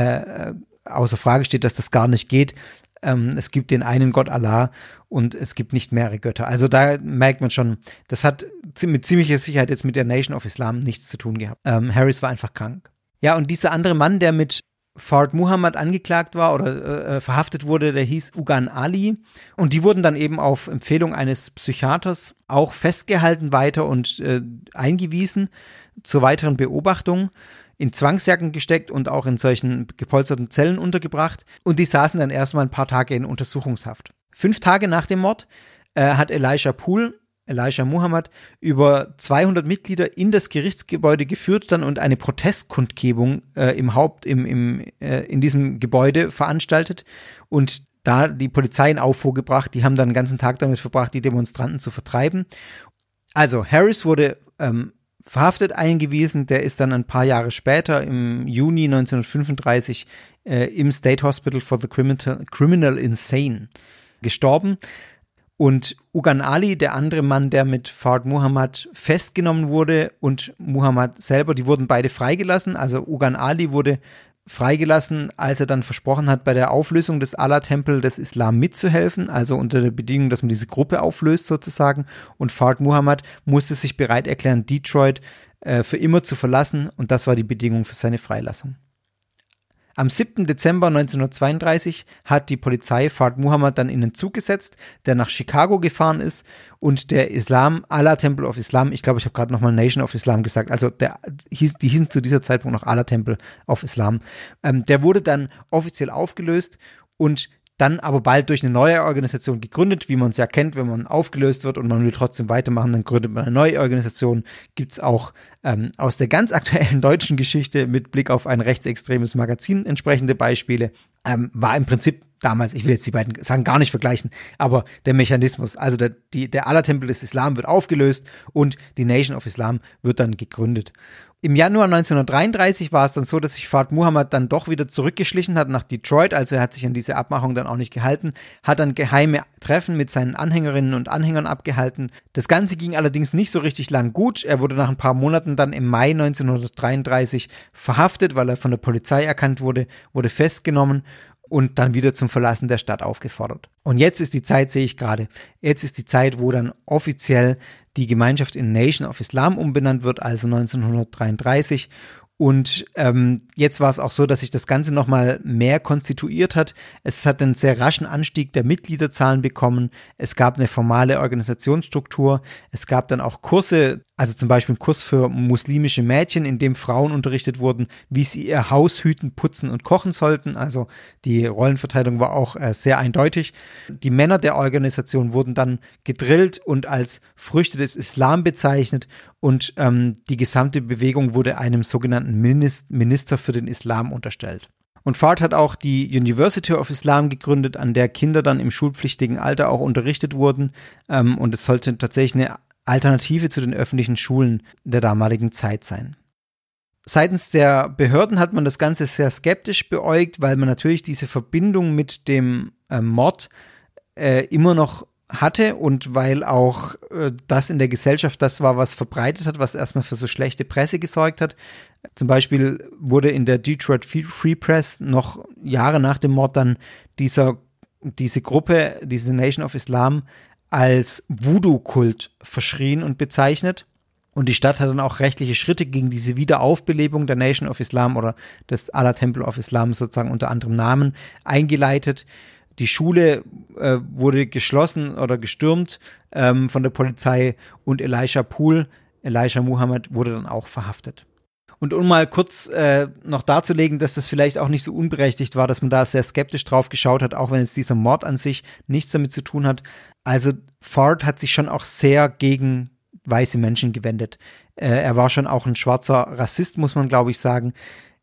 außer Frage steht, dass das gar nicht geht. Es gibt den einen Gott Allah und es gibt nicht mehrere Götter. Also da merkt man schon, das hat mit ziemlicher Sicherheit jetzt mit der Nation of Islam nichts zu tun gehabt. Harris war einfach krank. Ja, und dieser andere Mann, der mit Fard Muhammad angeklagt war oder verhaftet wurde, der hieß Ugan Ali. Und die wurden dann eben auf Empfehlung eines Psychiaters auch festgehalten weiter und eingewiesen zur weiteren Beobachtung, in Zwangsjacken gesteckt und auch in solchen gepolsterten Zellen untergebracht. Und die saßen dann erstmal ein paar Tage in Untersuchungshaft. 5 Tage nach dem Mord hat Elijah Muhammad über 200 Mitglieder in das Gerichtsgebäude geführt dann und eine Protestkundgebung in diesem Gebäude veranstaltet und da die Polizei in Aufruhr gebracht. Die haben dann den ganzen Tag damit verbracht, die Demonstranten zu vertreiben. Also Harris wurde verhaftet, eingewiesen. Der ist dann ein paar Jahre später, im Juni 1935, im State Hospital for the Criminal Insane gestorben. Und Ugan Ali, der andere Mann, der mit Fard Muhammad festgenommen wurde, und Muhammad selber, die wurden beide freigelassen. Also Ugan Ali wurde freigelassen, als er dann versprochen hat, bei der Auflösung des Allah-Tempel des Islam mitzuhelfen, also unter der Bedingung, dass man diese Gruppe auflöst sozusagen. Und Fard Muhammad musste sich bereit erklären, Detroit für immer zu verlassen, und das war die Bedingung für seine Freilassung. Am 7. Dezember 1932 hat die Polizei Fard Muhammad dann in einen Zug gesetzt, der nach Chicago gefahren ist, und der Allah Temple of Islam, ich glaube, ich habe gerade nochmal Nation of Islam gesagt, also die hießen zu dieser Zeitpunkt noch Allah Temple of Islam, der wurde dann offiziell aufgelöst und dann aber bald durch eine neue Organisation gegründet, wie man es ja kennt, wenn man aufgelöst wird und man will trotzdem weitermachen, dann gründet man eine neue Organisation. Gibt es auch aus der ganz aktuellen deutschen Geschichte mit Blick auf ein rechtsextremes Magazin entsprechende Beispiele. War im Prinzip damals, ich will jetzt die beiden Sachen gar nicht vergleichen, aber der Mechanismus, also der Allah-Tempel des Islam wird aufgelöst und die Nation of Islam wird dann gegründet. Im Januar 1933 war es dann so, dass sich Fard Muhammad dann doch wieder zurückgeschlichen hat nach Detroit, also er hat sich an diese Abmachung dann auch nicht gehalten, hat dann geheime Treffen mit seinen Anhängerinnen und Anhängern abgehalten. Das Ganze ging allerdings nicht so richtig lang gut. Er wurde nach ein paar Monaten dann im Mai 1933 verhaftet, weil er von der Polizei erkannt wurde festgenommen und dann wieder zum Verlassen der Stadt aufgefordert. Und jetzt ist die Zeit, sehe ich gerade, jetzt ist die Zeit, wo dann offiziell die Gemeinschaft in Nation of Islam umbenannt wird, also 1933. Und jetzt war es auch so, dass sich das Ganze nochmal mehr konstituiert hat. Es hat einen sehr raschen Anstieg der Mitgliederzahlen bekommen. Es gab eine formale Organisationsstruktur. Es gab dann auch Kurse, also zum Beispiel einen Kurs für muslimische Mädchen, in dem Frauen unterrichtet wurden, wie sie ihr Haus hüten, putzen und kochen sollten. Also die Rollenverteilung war auch sehr eindeutig. Die Männer der Organisation wurden dann gedrillt und als Früchte des Islam bezeichnet. Und die gesamte Bewegung wurde einem sogenannten Minister für den Islam unterstellt. Und Fard hat auch die University of Islam gegründet, an der Kinder dann im schulpflichtigen Alter auch unterrichtet wurden. Und es sollte tatsächlich eine Alternative zu den öffentlichen Schulen der damaligen Zeit sein. Seitens der Behörden hat man das Ganze sehr skeptisch beäugt, weil man natürlich diese Verbindung mit dem Mord immer noch hatte und weil auch das in der Gesellschaft das war, was verbreitet hat, was erstmal für so schlechte Presse gesorgt hat. Zum Beispiel wurde in der Detroit Free Press noch Jahre nach dem Mord dann diese Gruppe, diese Nation of Islam, als Voodoo-Kult verschrien und bezeichnet. Und die Stadt hat dann auch rechtliche Schritte gegen diese Wiederaufbelebung der Nation of Islam oder des Allah Temple of Islam sozusagen unter anderem Namen eingeleitet. Die Schule wurde geschlossen oder gestürmt von der Polizei und Elijah Muhammad wurde dann auch verhaftet. Und um mal kurz noch darzulegen, dass das vielleicht auch nicht so unberechtigt war, dass man da sehr skeptisch drauf geschaut hat, auch wenn jetzt dieser Mord an sich nichts damit zu tun hat. Also Fard hat sich schon auch sehr gegen weiße Menschen gewendet. Er war schon auch ein schwarzer Rassist, muss man glaube ich sagen.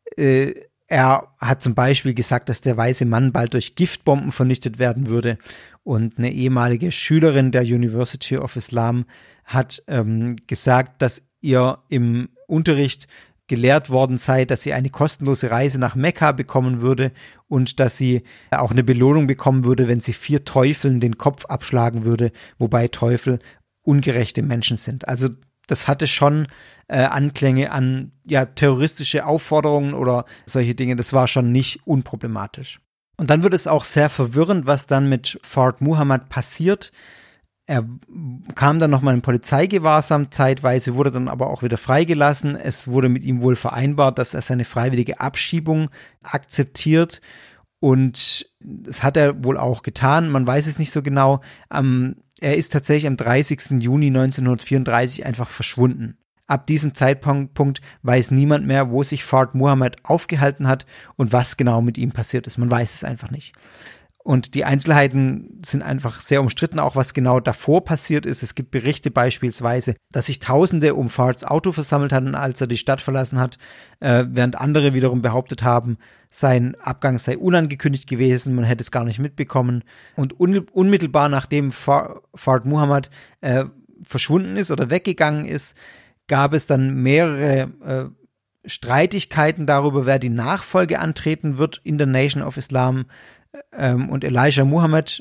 Er hat zum Beispiel gesagt, dass der weiße Mann bald durch Giftbomben vernichtet werden würde. Und eine ehemalige Schülerin der University of Islam hat gesagt, dass ihr im Unterricht gelehrt worden sei, dass sie eine kostenlose Reise nach Mekka bekommen würde und dass sie auch eine Belohnung bekommen würde, wenn sie 4 Teufeln den Kopf abschlagen würde, wobei Teufel ungerechte Menschen sind. Also das hatte schon Anklänge an terroristische Aufforderungen oder solche Dinge. Das war schon nicht unproblematisch. Und dann wird es auch sehr verwirrend, was dann mit Fard Muhammad passiert. Er kam dann nochmal in Polizeigewahrsam zeitweise, wurde dann aber auch wieder freigelassen. Es wurde mit ihm wohl vereinbart, dass er seine freiwillige Abschiebung akzeptiert. Und das hat er wohl auch getan. Man weiß es nicht so genau. Er ist tatsächlich am 30. Juni 1934 einfach verschwunden. Ab diesem Zeitpunkt weiß niemand mehr, wo sich Fard Muhammad aufgehalten hat und was genau mit ihm passiert ist. Man weiß es einfach nicht. Und die Einzelheiten sind einfach sehr umstritten, auch was genau davor passiert ist. Es gibt Berichte beispielsweise, dass sich Tausende um Fards Auto versammelt hatten, als er die Stadt verlassen hat, während andere wiederum behauptet haben, sein Abgang sei unangekündigt gewesen, man hätte es gar nicht mitbekommen. Und unmittelbar nachdem Fard Muhammad verschwunden ist oder weggegangen ist, gab es dann mehrere Streitigkeiten darüber, wer die Nachfolge antreten wird in der Nation of Islam. Und Elijah Muhammad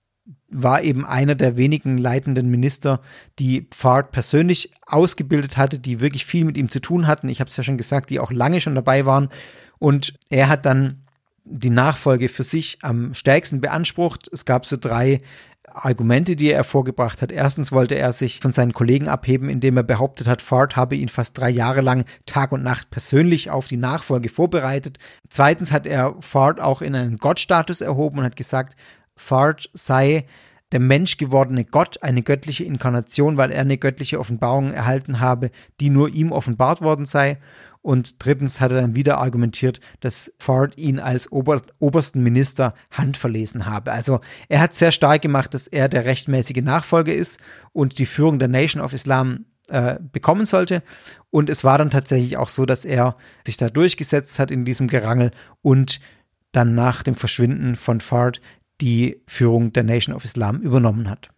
war eben einer der wenigen leitenden Minister, die Fard persönlich ausgebildet hatte, die wirklich viel mit ihm zu tun hatten. Ich habe es ja schon gesagt, die auch lange schon dabei waren. Und er hat dann die Nachfolge für sich am stärksten beansprucht. Es gab so 3 Argumente, die er vorgebracht hat. Erstens wollte er sich von seinen Kollegen abheben, indem er behauptet hat, Fard habe ihn fast 3 Jahre lang Tag und Nacht persönlich auf die Nachfolge vorbereitet. Zweitens hat er Fard auch in einen Gottstatus erhoben und hat gesagt, Fard sei der menschgewordene Gott, eine göttliche Inkarnation, weil er eine göttliche Offenbarung erhalten habe, die nur ihm offenbart worden sei. Und drittens hat er dann wieder argumentiert, dass Fard ihn als obersten Minister handverlesen habe. Also er hat sehr stark gemacht, dass er der rechtmäßige Nachfolger ist und die Führung der Nation of Islam bekommen sollte. Und es war dann tatsächlich auch so, dass er sich da durchgesetzt hat in diesem Gerangel und dann nach dem Verschwinden von Fard die Führung der Nation of Islam übernommen hat.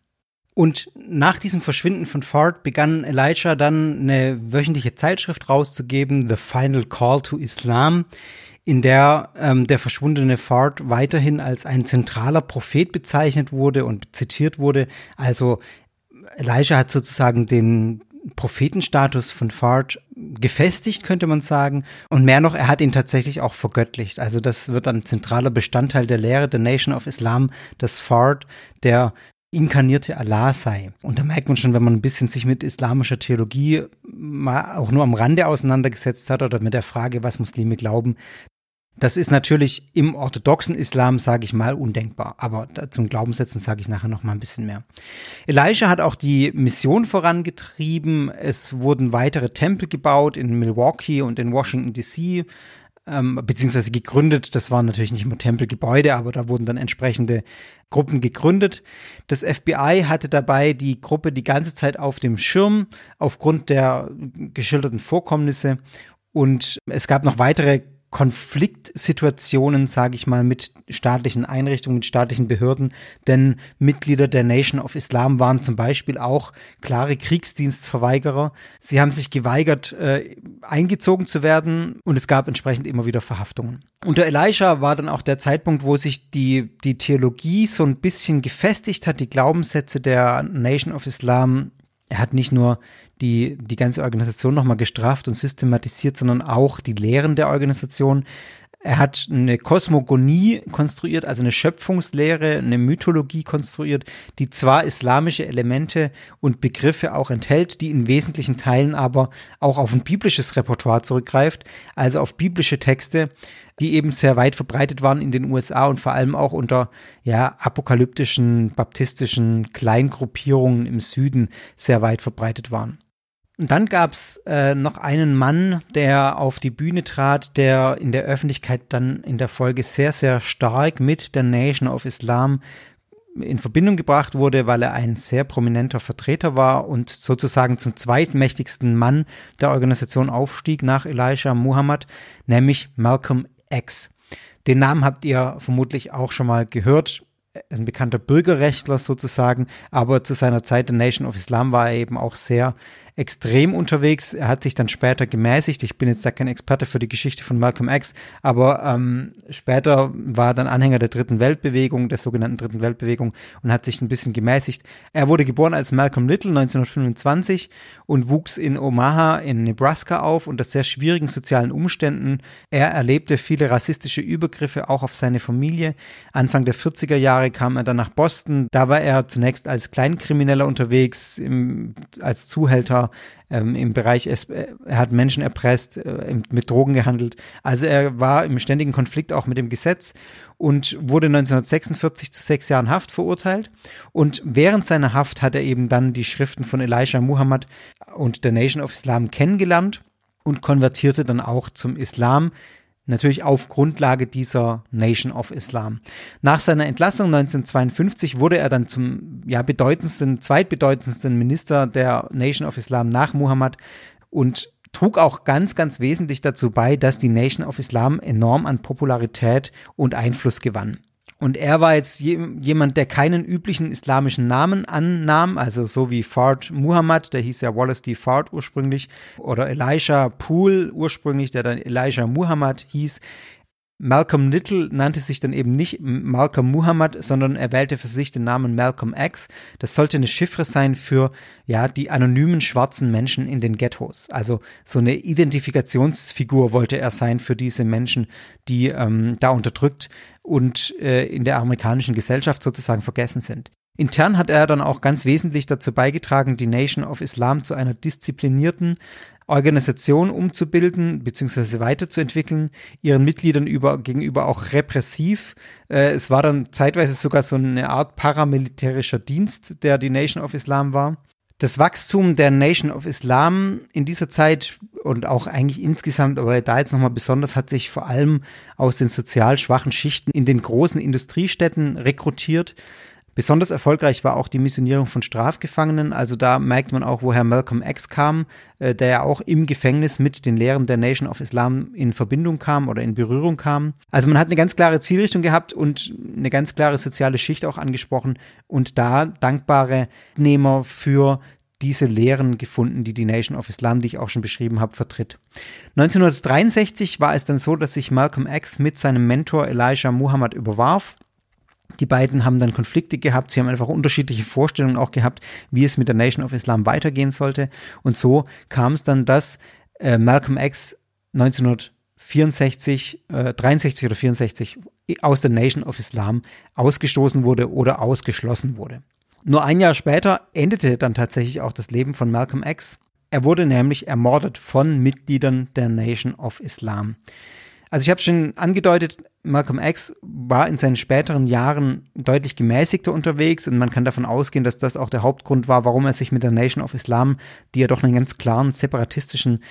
Und nach diesem Verschwinden von Fard begann Elijah dann eine wöchentliche Zeitschrift rauszugeben, The Final Call to Islam, in der der verschwundene Fard weiterhin als ein zentraler Prophet bezeichnet wurde und zitiert wurde. Also Elijah hat sozusagen den Prophetenstatus von Fard gefestigt, könnte man sagen. Und mehr noch, er hat ihn tatsächlich auch vergöttlicht. Also das wird ein zentraler Bestandteil der Lehre der Nation of Islam, dass Fard der inkarnierte Allah sei. Und da merkt man schon, wenn man ein bisschen sich mit islamischer Theologie mal auch nur am Rande auseinandergesetzt hat oder mit der Frage, was Muslime glauben, das ist natürlich im orthodoxen Islam, sage ich mal, undenkbar. Aber zum Glaubenssätzen sage ich nachher noch mal ein bisschen mehr. Elijah hat auch die Mission vorangetrieben. Es wurden weitere Tempel gebaut in Milwaukee und in Washington D.C., beziehungsweise gegründet. Das waren natürlich nicht immer Tempelgebäude, aber da wurden dann entsprechende Gruppen gegründet. Das FBI hatte dabei die Gruppe die ganze Zeit auf dem Schirm aufgrund der geschilderten Vorkommnisse. Und es gab noch weitere Konfliktsituationen, sage ich mal, mit staatlichen Einrichtungen, mit staatlichen Behörden, denn Mitglieder der Nation of Islam waren zum Beispiel auch klare Kriegsdienstverweigerer. Sie haben sich geweigert, eingezogen zu werden und es gab entsprechend immer wieder Verhaftungen. Unter Elijah war dann auch der Zeitpunkt, wo sich die Theologie so ein bisschen gefestigt hat, die Glaubenssätze der Nation of Islam. Er hat nicht nur die ganze Organisation nochmal gestrafft und systematisiert, sondern auch die Lehren der Organisation. Er hat eine Kosmogonie konstruiert, also eine Schöpfungslehre, eine Mythologie konstruiert, die zwar islamische Elemente und Begriffe auch enthält, die in wesentlichen Teilen aber auch auf ein biblisches Repertoire zurückgreift, also auf biblische Texte, die eben sehr weit verbreitet waren in den USA und vor allem auch unter apokalyptischen, baptistischen Kleingruppierungen im Süden sehr weit verbreitet waren. Und dann gab es noch einen Mann, der auf die Bühne trat, der in der Öffentlichkeit dann in der Folge sehr, sehr stark mit der Nation of Islam in Verbindung gebracht wurde, weil er ein sehr prominenter Vertreter war und sozusagen zum zweitmächtigsten Mann der Organisation aufstieg nach Elijah Muhammad, nämlich Malcolm X. Den Namen habt ihr vermutlich auch schon mal gehört. Ein bekannter Bürgerrechtler sozusagen, aber zu seiner Zeit der Nation of Islam war er eben auch sehr extrem unterwegs. Er hat sich dann später gemäßigt. Ich bin jetzt da kein Experte für die Geschichte von Malcolm X, aber später war er dann Anhänger der Dritten Weltbewegung, der sogenannten Dritten Weltbewegung und hat sich ein bisschen gemäßigt. Er wurde geboren als Malcolm Little 1925 und wuchs in Omaha in Nebraska auf unter sehr schwierigen sozialen Umständen. Er erlebte viele rassistische Übergriffe auch auf seine Familie. Anfang der 40er Jahre kam er dann nach Boston. Da war er zunächst als Kleinkrimineller unterwegs, als Zuhälter im Bereich, er hat Menschen erpresst, mit Drogen gehandelt. Also er war im ständigen Konflikt auch mit dem Gesetz und wurde 1946 zu 6 Jahren Haft verurteilt. Und während seiner Haft hat er eben dann die Schriften von Elijah Muhammad und der Nation of Islam kennengelernt und konvertierte dann auch zum Islam. Natürlich auf Grundlage dieser Nation of Islam. Nach seiner Entlassung 1952 wurde er dann zum zweitbedeutendsten Minister der Nation of Islam nach Muhammad und trug auch ganz, ganz wesentlich dazu bei, dass die Nation of Islam enorm an Popularität und Einfluss gewann. Und er war jetzt jemand, der keinen üblichen islamischen Namen annahm, also so wie Fard Muhammad, der hieß ja Wallace D. Fard ursprünglich, oder Elijah Poole ursprünglich, der dann Elijah Muhammad hieß. Malcolm Little nannte sich dann eben nicht Malcolm Muhammad, sondern er wählte für sich den Namen Malcolm X. Das sollte eine Chiffre sein für die anonymen schwarzen Menschen in den Ghettos. Also so eine Identifikationsfigur wollte er sein für diese Menschen, die da unterdrückt und in der amerikanischen Gesellschaft sozusagen vergessen sind. Intern hat er dann auch ganz wesentlich dazu beigetragen, die Nation of Islam zu einer disziplinierten Organisation umzubilden bzw. weiterzuentwickeln, ihren Mitgliedern gegenüber auch repressiv. Es war dann zeitweise sogar so eine Art paramilitärischer Dienst, der die Nation of Islam war. Das Wachstum der Nation of Islam in dieser Zeit und auch eigentlich insgesamt, aber da jetzt nochmal besonders, hat sich vor allem aus den sozial schwachen Schichten in den großen Industriestädten rekrutiert. Besonders erfolgreich war auch die Missionierung von Strafgefangenen, also da merkt man auch, woher Malcolm X kam, der ja auch im Gefängnis mit den Lehren der Nation of Islam in Verbindung kam oder in Berührung kam. Also man hat eine ganz klare Zielrichtung gehabt und eine ganz klare soziale Schicht auch angesprochen und da dankbare Nehmer für diese Lehren gefunden, die die Nation of Islam, die ich auch schon beschrieben habe, vertritt. 1963 war es dann so, dass sich Malcolm X mit seinem Mentor Elijah Muhammad überwarf. Die beiden haben dann Konflikte gehabt, sie haben einfach unterschiedliche Vorstellungen auch gehabt, wie es mit der Nation of Islam weitergehen sollte. Und so kam es dann, dass Malcolm X 1963 oder 64 aus der Nation of Islam ausgestoßen wurde oder ausgeschlossen wurde. Nur ein Jahr später endete dann tatsächlich auch das Leben von Malcolm X. Er wurde nämlich ermordet von Mitgliedern der Nation of Islam. Also ich habe schon angedeutet, Malcolm X war in seinen späteren Jahren deutlich gemäßigter unterwegs und man kann davon ausgehen, dass das auch der Hauptgrund war, warum er sich mit der Nation of Islam, die ja doch einen ganz klaren separatistischen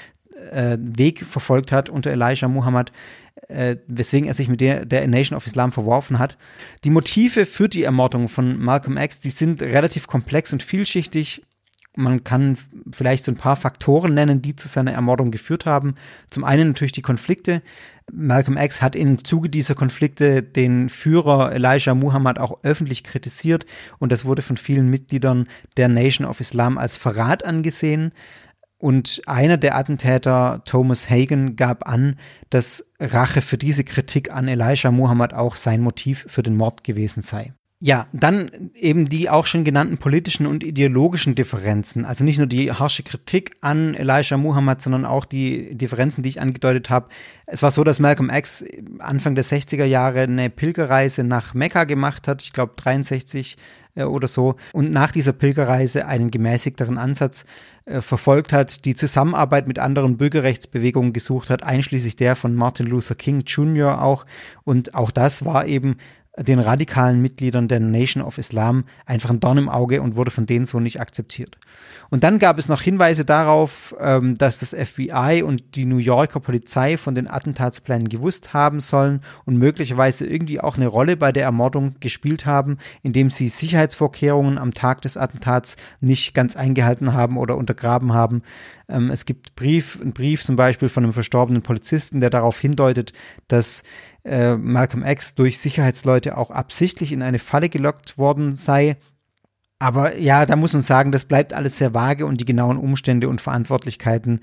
Weg verfolgt hat unter Elijah Muhammad, weswegen er sich mit der Nation of Islam verworfen hat. Die Motive für die Ermordung von Malcolm X, die sind relativ komplex und vielschichtig. Man kann vielleicht so ein paar Faktoren nennen, die zu seiner Ermordung geführt haben. Zum einen natürlich die Konflikte. Malcolm X hat im Zuge dieser Konflikte den Führer Elijah Muhammad auch öffentlich kritisiert und das wurde von vielen Mitgliedern der Nation of Islam als Verrat angesehen. Und einer der Attentäter, Thomas Hagen, gab an, dass Rache für diese Kritik an Elijah Muhammad auch sein Motiv für den Mord gewesen sei. Ja, dann eben die auch schon genannten politischen und ideologischen Differenzen. Also nicht nur die harsche Kritik an Elijah Muhammad, sondern auch die Differenzen, die ich angedeutet habe. Es war so, dass Malcolm X Anfang der 60er Jahre eine Pilgerreise nach Mekka gemacht hat, ich glaube 63 oder so, und nach dieser Pilgerreise einen gemäßigteren Ansatz verfolgt hat, die Zusammenarbeit mit anderen Bürgerrechtsbewegungen gesucht hat, einschließlich der von Martin Luther King Jr. auch. Und auch das war eben den radikalen Mitgliedern der Nation of Islam einfach ein Dorn im Auge und wurde von denen so nicht akzeptiert. Und dann gab es noch Hinweise darauf, dass das FBI und die New Yorker Polizei von den Attentatsplänen gewusst haben sollen und möglicherweise irgendwie auch eine Rolle bei der Ermordung gespielt haben, indem sie Sicherheitsvorkehrungen am Tag des Attentats nicht ganz eingehalten haben oder untergraben haben. Es gibt einen Brief zum Beispiel von einem verstorbenen Polizisten, der darauf hindeutet, dass Malcolm X durch Sicherheitsleute auch absichtlich in eine Falle gelockt worden sei. Aber ja, da muss man sagen, das bleibt alles sehr vage und die genauen Umstände und Verantwortlichkeiten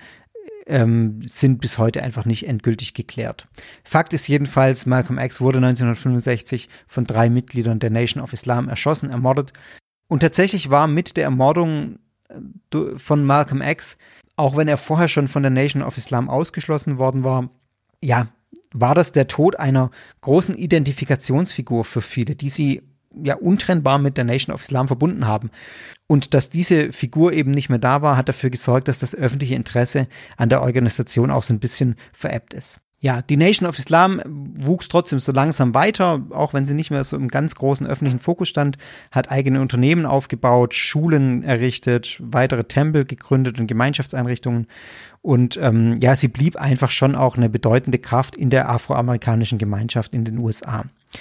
sind bis heute einfach nicht endgültig geklärt. Fakt ist jedenfalls, Malcolm X wurde 1965 von 3 Mitgliedern der Nation of Islam erschossen, ermordet. Und tatsächlich war mit der Ermordung von Malcolm X, auch wenn er vorher schon von der Nation of Islam ausgeschlossen worden war, ja, war das der Tod einer großen Identifikationsfigur für viele, die sie ja untrennbar mit der Nation of Islam verbunden haben. Und dass diese Figur eben nicht mehr da war, hat dafür gesorgt, dass das öffentliche Interesse an der Organisation auch so ein bisschen verebbt ist. Ja, die Nation of Islam wuchs trotzdem so langsam weiter, auch wenn sie nicht mehr so im ganz großen öffentlichen Fokus stand, hat eigene Unternehmen aufgebaut, Schulen errichtet, weitere Tempel gegründet und Gemeinschaftseinrichtungen. Und ja, sie blieb einfach schon auch eine bedeutende Kraft in der afroamerikanischen Gemeinschaft in den USA.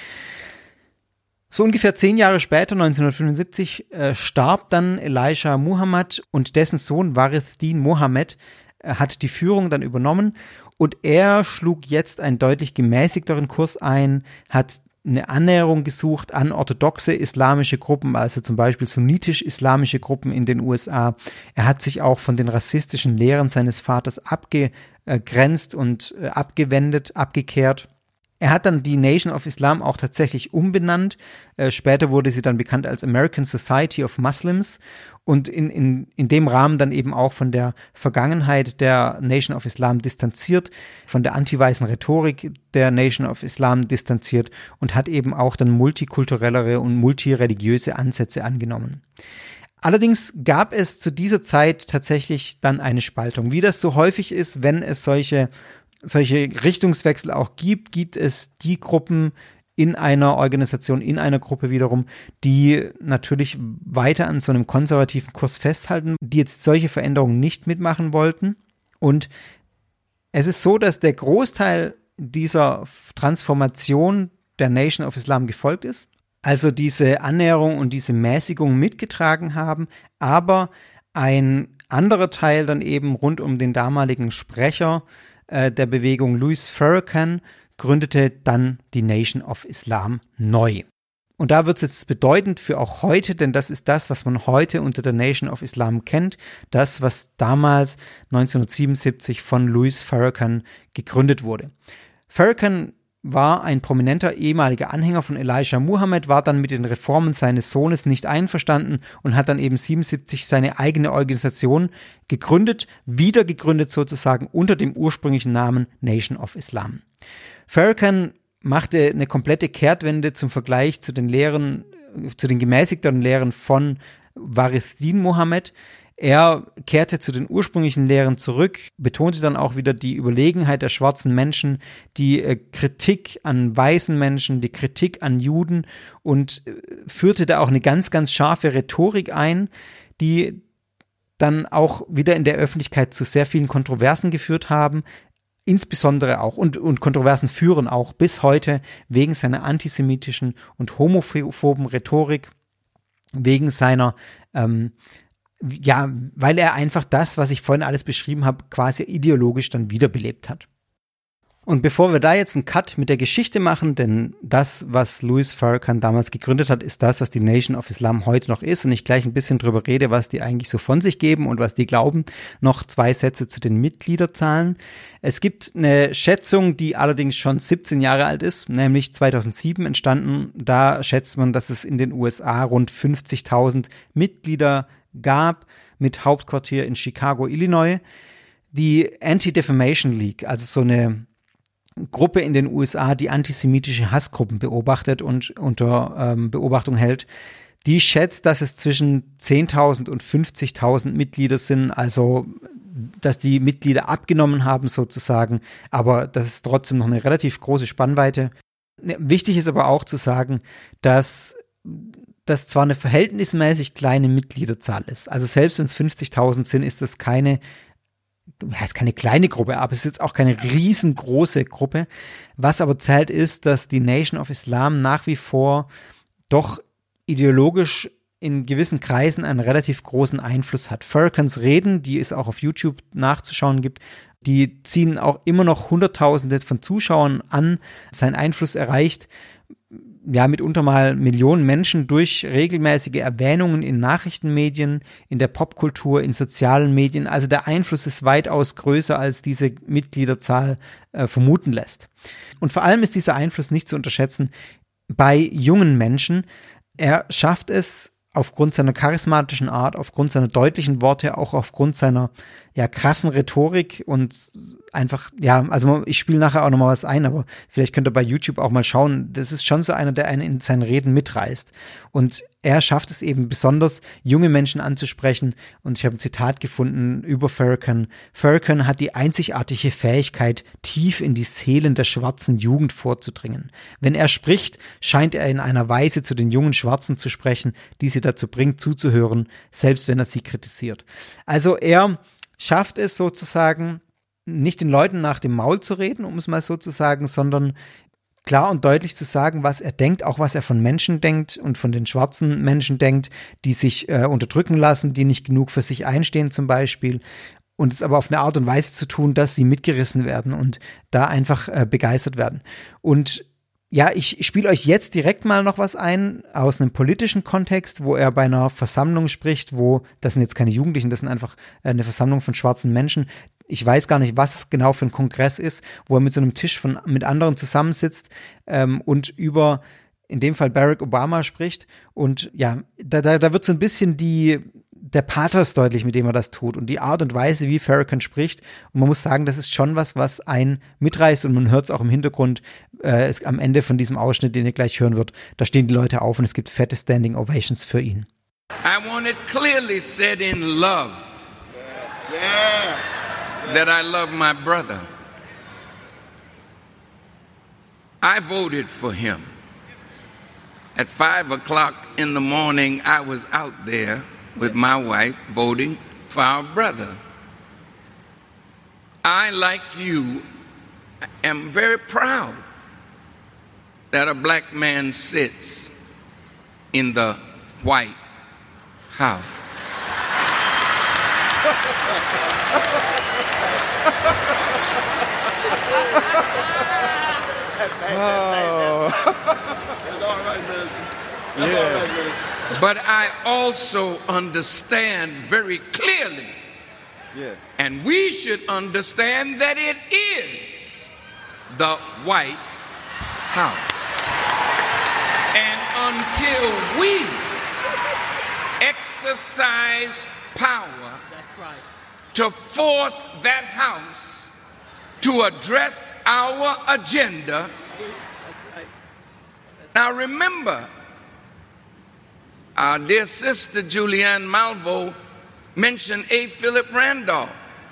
So ungefähr 10 Jahre später, 1975, starb dann Elijah Muhammad und dessen Sohn Warithdin Mohammed hat die Führung dann übernommen. Und er schlug jetzt einen deutlich gemäßigteren Kurs ein, hat eine Annäherung gesucht an orthodoxe islamische Gruppen, also zum Beispiel sunnitisch-islamische Gruppen in den USA. Er hat sich auch von den rassistischen Lehren seines Vaters abgegrenzt und abgewendet, abgekehrt. Er hat dann die Nation of Islam auch tatsächlich umbenannt. Später wurde sie dann bekannt als American Society of Muslims und in dem Rahmen dann eben auch von der Vergangenheit der Nation of Islam distanziert, von der anti-weißen Rhetorik der Nation of Islam distanziert und hat eben auch dann multikulturellere und multireligiöse Ansätze angenommen. Allerdings gab es zu dieser Zeit tatsächlich dann eine Spaltung. Wie das so häufig ist, wenn es solche Richtungswechsel auch gibt es die Gruppen in einer Organisation, in einer Gruppe wiederum, die natürlich weiter an so einem konservativen Kurs festhalten, die jetzt solche Veränderungen nicht mitmachen wollten. Und es ist so, dass der Großteil dieser Transformation der Nation of Islam gefolgt ist. also diese Annäherung und diese Mäßigung mitgetragen haben, aber ein anderer Teil dann eben rund um den damaligen Sprecher der Bewegung, Louis Farrakhan, gründete dann die Nation of Islam neu. Und da wird es jetzt bedeutend für auch heute, denn das ist das, was man heute unter der Nation of Islam kennt, das, was damals 1977 von Louis Farrakhan gegründet wurde. Farrakhan war ein prominenter ehemaliger Anhänger von Elijah Muhammad, war dann mit den Reformen seines Sohnes nicht einverstanden und hat dann eben 77 seine eigene Organisation gegründet, wieder gegründet sozusagen unter dem ursprünglichen Namen Nation of Islam. Farrakhan machte eine komplette Kehrtwende zum Vergleich zu den Lehren, zu den gemäßigteren Lehren von Warithdin Muhammad. Er kehrte zu den ursprünglichen Lehren zurück, betonte dann auch wieder die Überlegenheit der schwarzen Menschen, die Kritik an weißen Menschen, die Kritik an Juden und führte da auch eine ganz, ganz scharfe Rhetorik ein, die dann auch wieder in der Öffentlichkeit zu sehr vielen Kontroversen geführt haben, insbesondere auch und Kontroversen führen auch bis heute wegen seiner antisemitischen und homophoben Rhetorik, wegen seiner weil er einfach das, was ich vorhin alles beschrieben habe, quasi ideologisch dann wiederbelebt hat. Und bevor wir da jetzt einen Cut mit der Geschichte machen, denn das, was Louis Farrakhan damals gegründet hat, ist das, was die Nation of Islam heute noch ist und ich gleich ein bisschen drüber rede, was die eigentlich so von sich geben und was die glauben, noch 2 Sätze zu den Mitgliederzahlen. Es gibt eine Schätzung, die allerdings schon 17 Jahre alt ist, nämlich 2007 entstanden. Da schätzt man, dass es in den USA rund 50.000 Mitglieder gab, mit Hauptquartier in Chicago, Illinois. Die Anti-Defamation League, also so eine Gruppe in den USA, die antisemitische Hassgruppen beobachtet und unter Beobachtung hält, die schätzt, dass es zwischen 10.000 und 50.000 Mitglieder sind, also dass die Mitglieder abgenommen haben sozusagen, aber das ist trotzdem noch eine relativ große Spannweite. Wichtig ist aber auch zu sagen, dass das zwar eine verhältnismäßig kleine Mitgliederzahl ist, also selbst wenn es 50.000 sind, ist das keine kleine Gruppe, aber es ist jetzt auch keine riesengroße Gruppe. Was aber zählt ist, dass die Nation of Islam nach wie vor doch ideologisch in gewissen Kreisen einen relativ großen Einfluss hat. Farrakhans Reden, die es auch auf YouTube nachzuschauen gibt, die ziehen auch immer noch Hunderttausende von Zuschauern an. Sein Einfluss erreicht mitunter mal Millionen Menschen durch regelmäßige Erwähnungen in Nachrichtenmedien, in der Popkultur, in sozialen Medien. Also der Einfluss ist weitaus größer, als diese Mitgliederzahl vermuten lässt. Und vor allem ist dieser Einfluss nicht zu unterschätzen bei jungen Menschen. Er schafft es aufgrund seiner charismatischen Art, aufgrund seiner deutlichen Worte, auch aufgrund seiner krassen Rhetorik und einfach, also ich spiele nachher auch nochmal was ein, aber vielleicht könnt ihr bei YouTube auch mal schauen, das ist schon so einer, der einen in seinen Reden mitreißt und er schafft es eben besonders, junge Menschen anzusprechen und ich habe ein Zitat gefunden über Farrakhan. Farrakhan hat die einzigartige Fähigkeit, tief in die Seelen der schwarzen Jugend vorzudringen. Wenn er spricht, scheint er in einer Weise zu den jungen Schwarzen zu sprechen, die sie dazu bringt, zuzuhören, selbst wenn er sie kritisiert. Also er schafft es sozusagen, nicht den Leuten nach dem Maul zu reden, um es mal so zu sagen, sondern klar und deutlich zu sagen, was er denkt, auch was er von Menschen denkt und von den schwarzen Menschen denkt, die sich unterdrücken lassen, die nicht genug für sich einstehen zum Beispiel. Und es aber auf eine Art und Weise zu tun, dass sie mitgerissen werden und da einfach begeistert werden. Und ich spiele euch jetzt direkt mal noch was ein aus einem politischen Kontext, wo er bei einer Versammlung spricht, das sind jetzt keine Jugendlichen, das sind einfach eine Versammlung von schwarzen Menschen. Ich weiß gar nicht, was es genau für ein Kongress ist, wo er mit so einem Tisch mit anderen zusammensitzt und über, in dem Fall Barack Obama spricht. Und da wird so ein bisschen der Pathos deutlich, mit dem er das tut und die Art und Weise, wie Farrakhan spricht. Und man muss sagen, das ist schon was einen mitreißt und man hört es auch im Hintergrund am Ende von diesem Ausschnitt, den ihr gleich hören wird. Da stehen die Leute auf und es gibt fette Standing Ovations für ihn. I want it clearly said in love that I love my brother. I voted for him. At 5 o'clock in the morning, I was out there with my wife voting for our brother. I, like you, am very proud that a black man sits in the White House. But I also understand very clearly, and we should understand that it is the White House. And until we exercise power to force that house to address our agenda. Now remember, our dear sister Julianne Malvo mentioned A. Philip Randolph.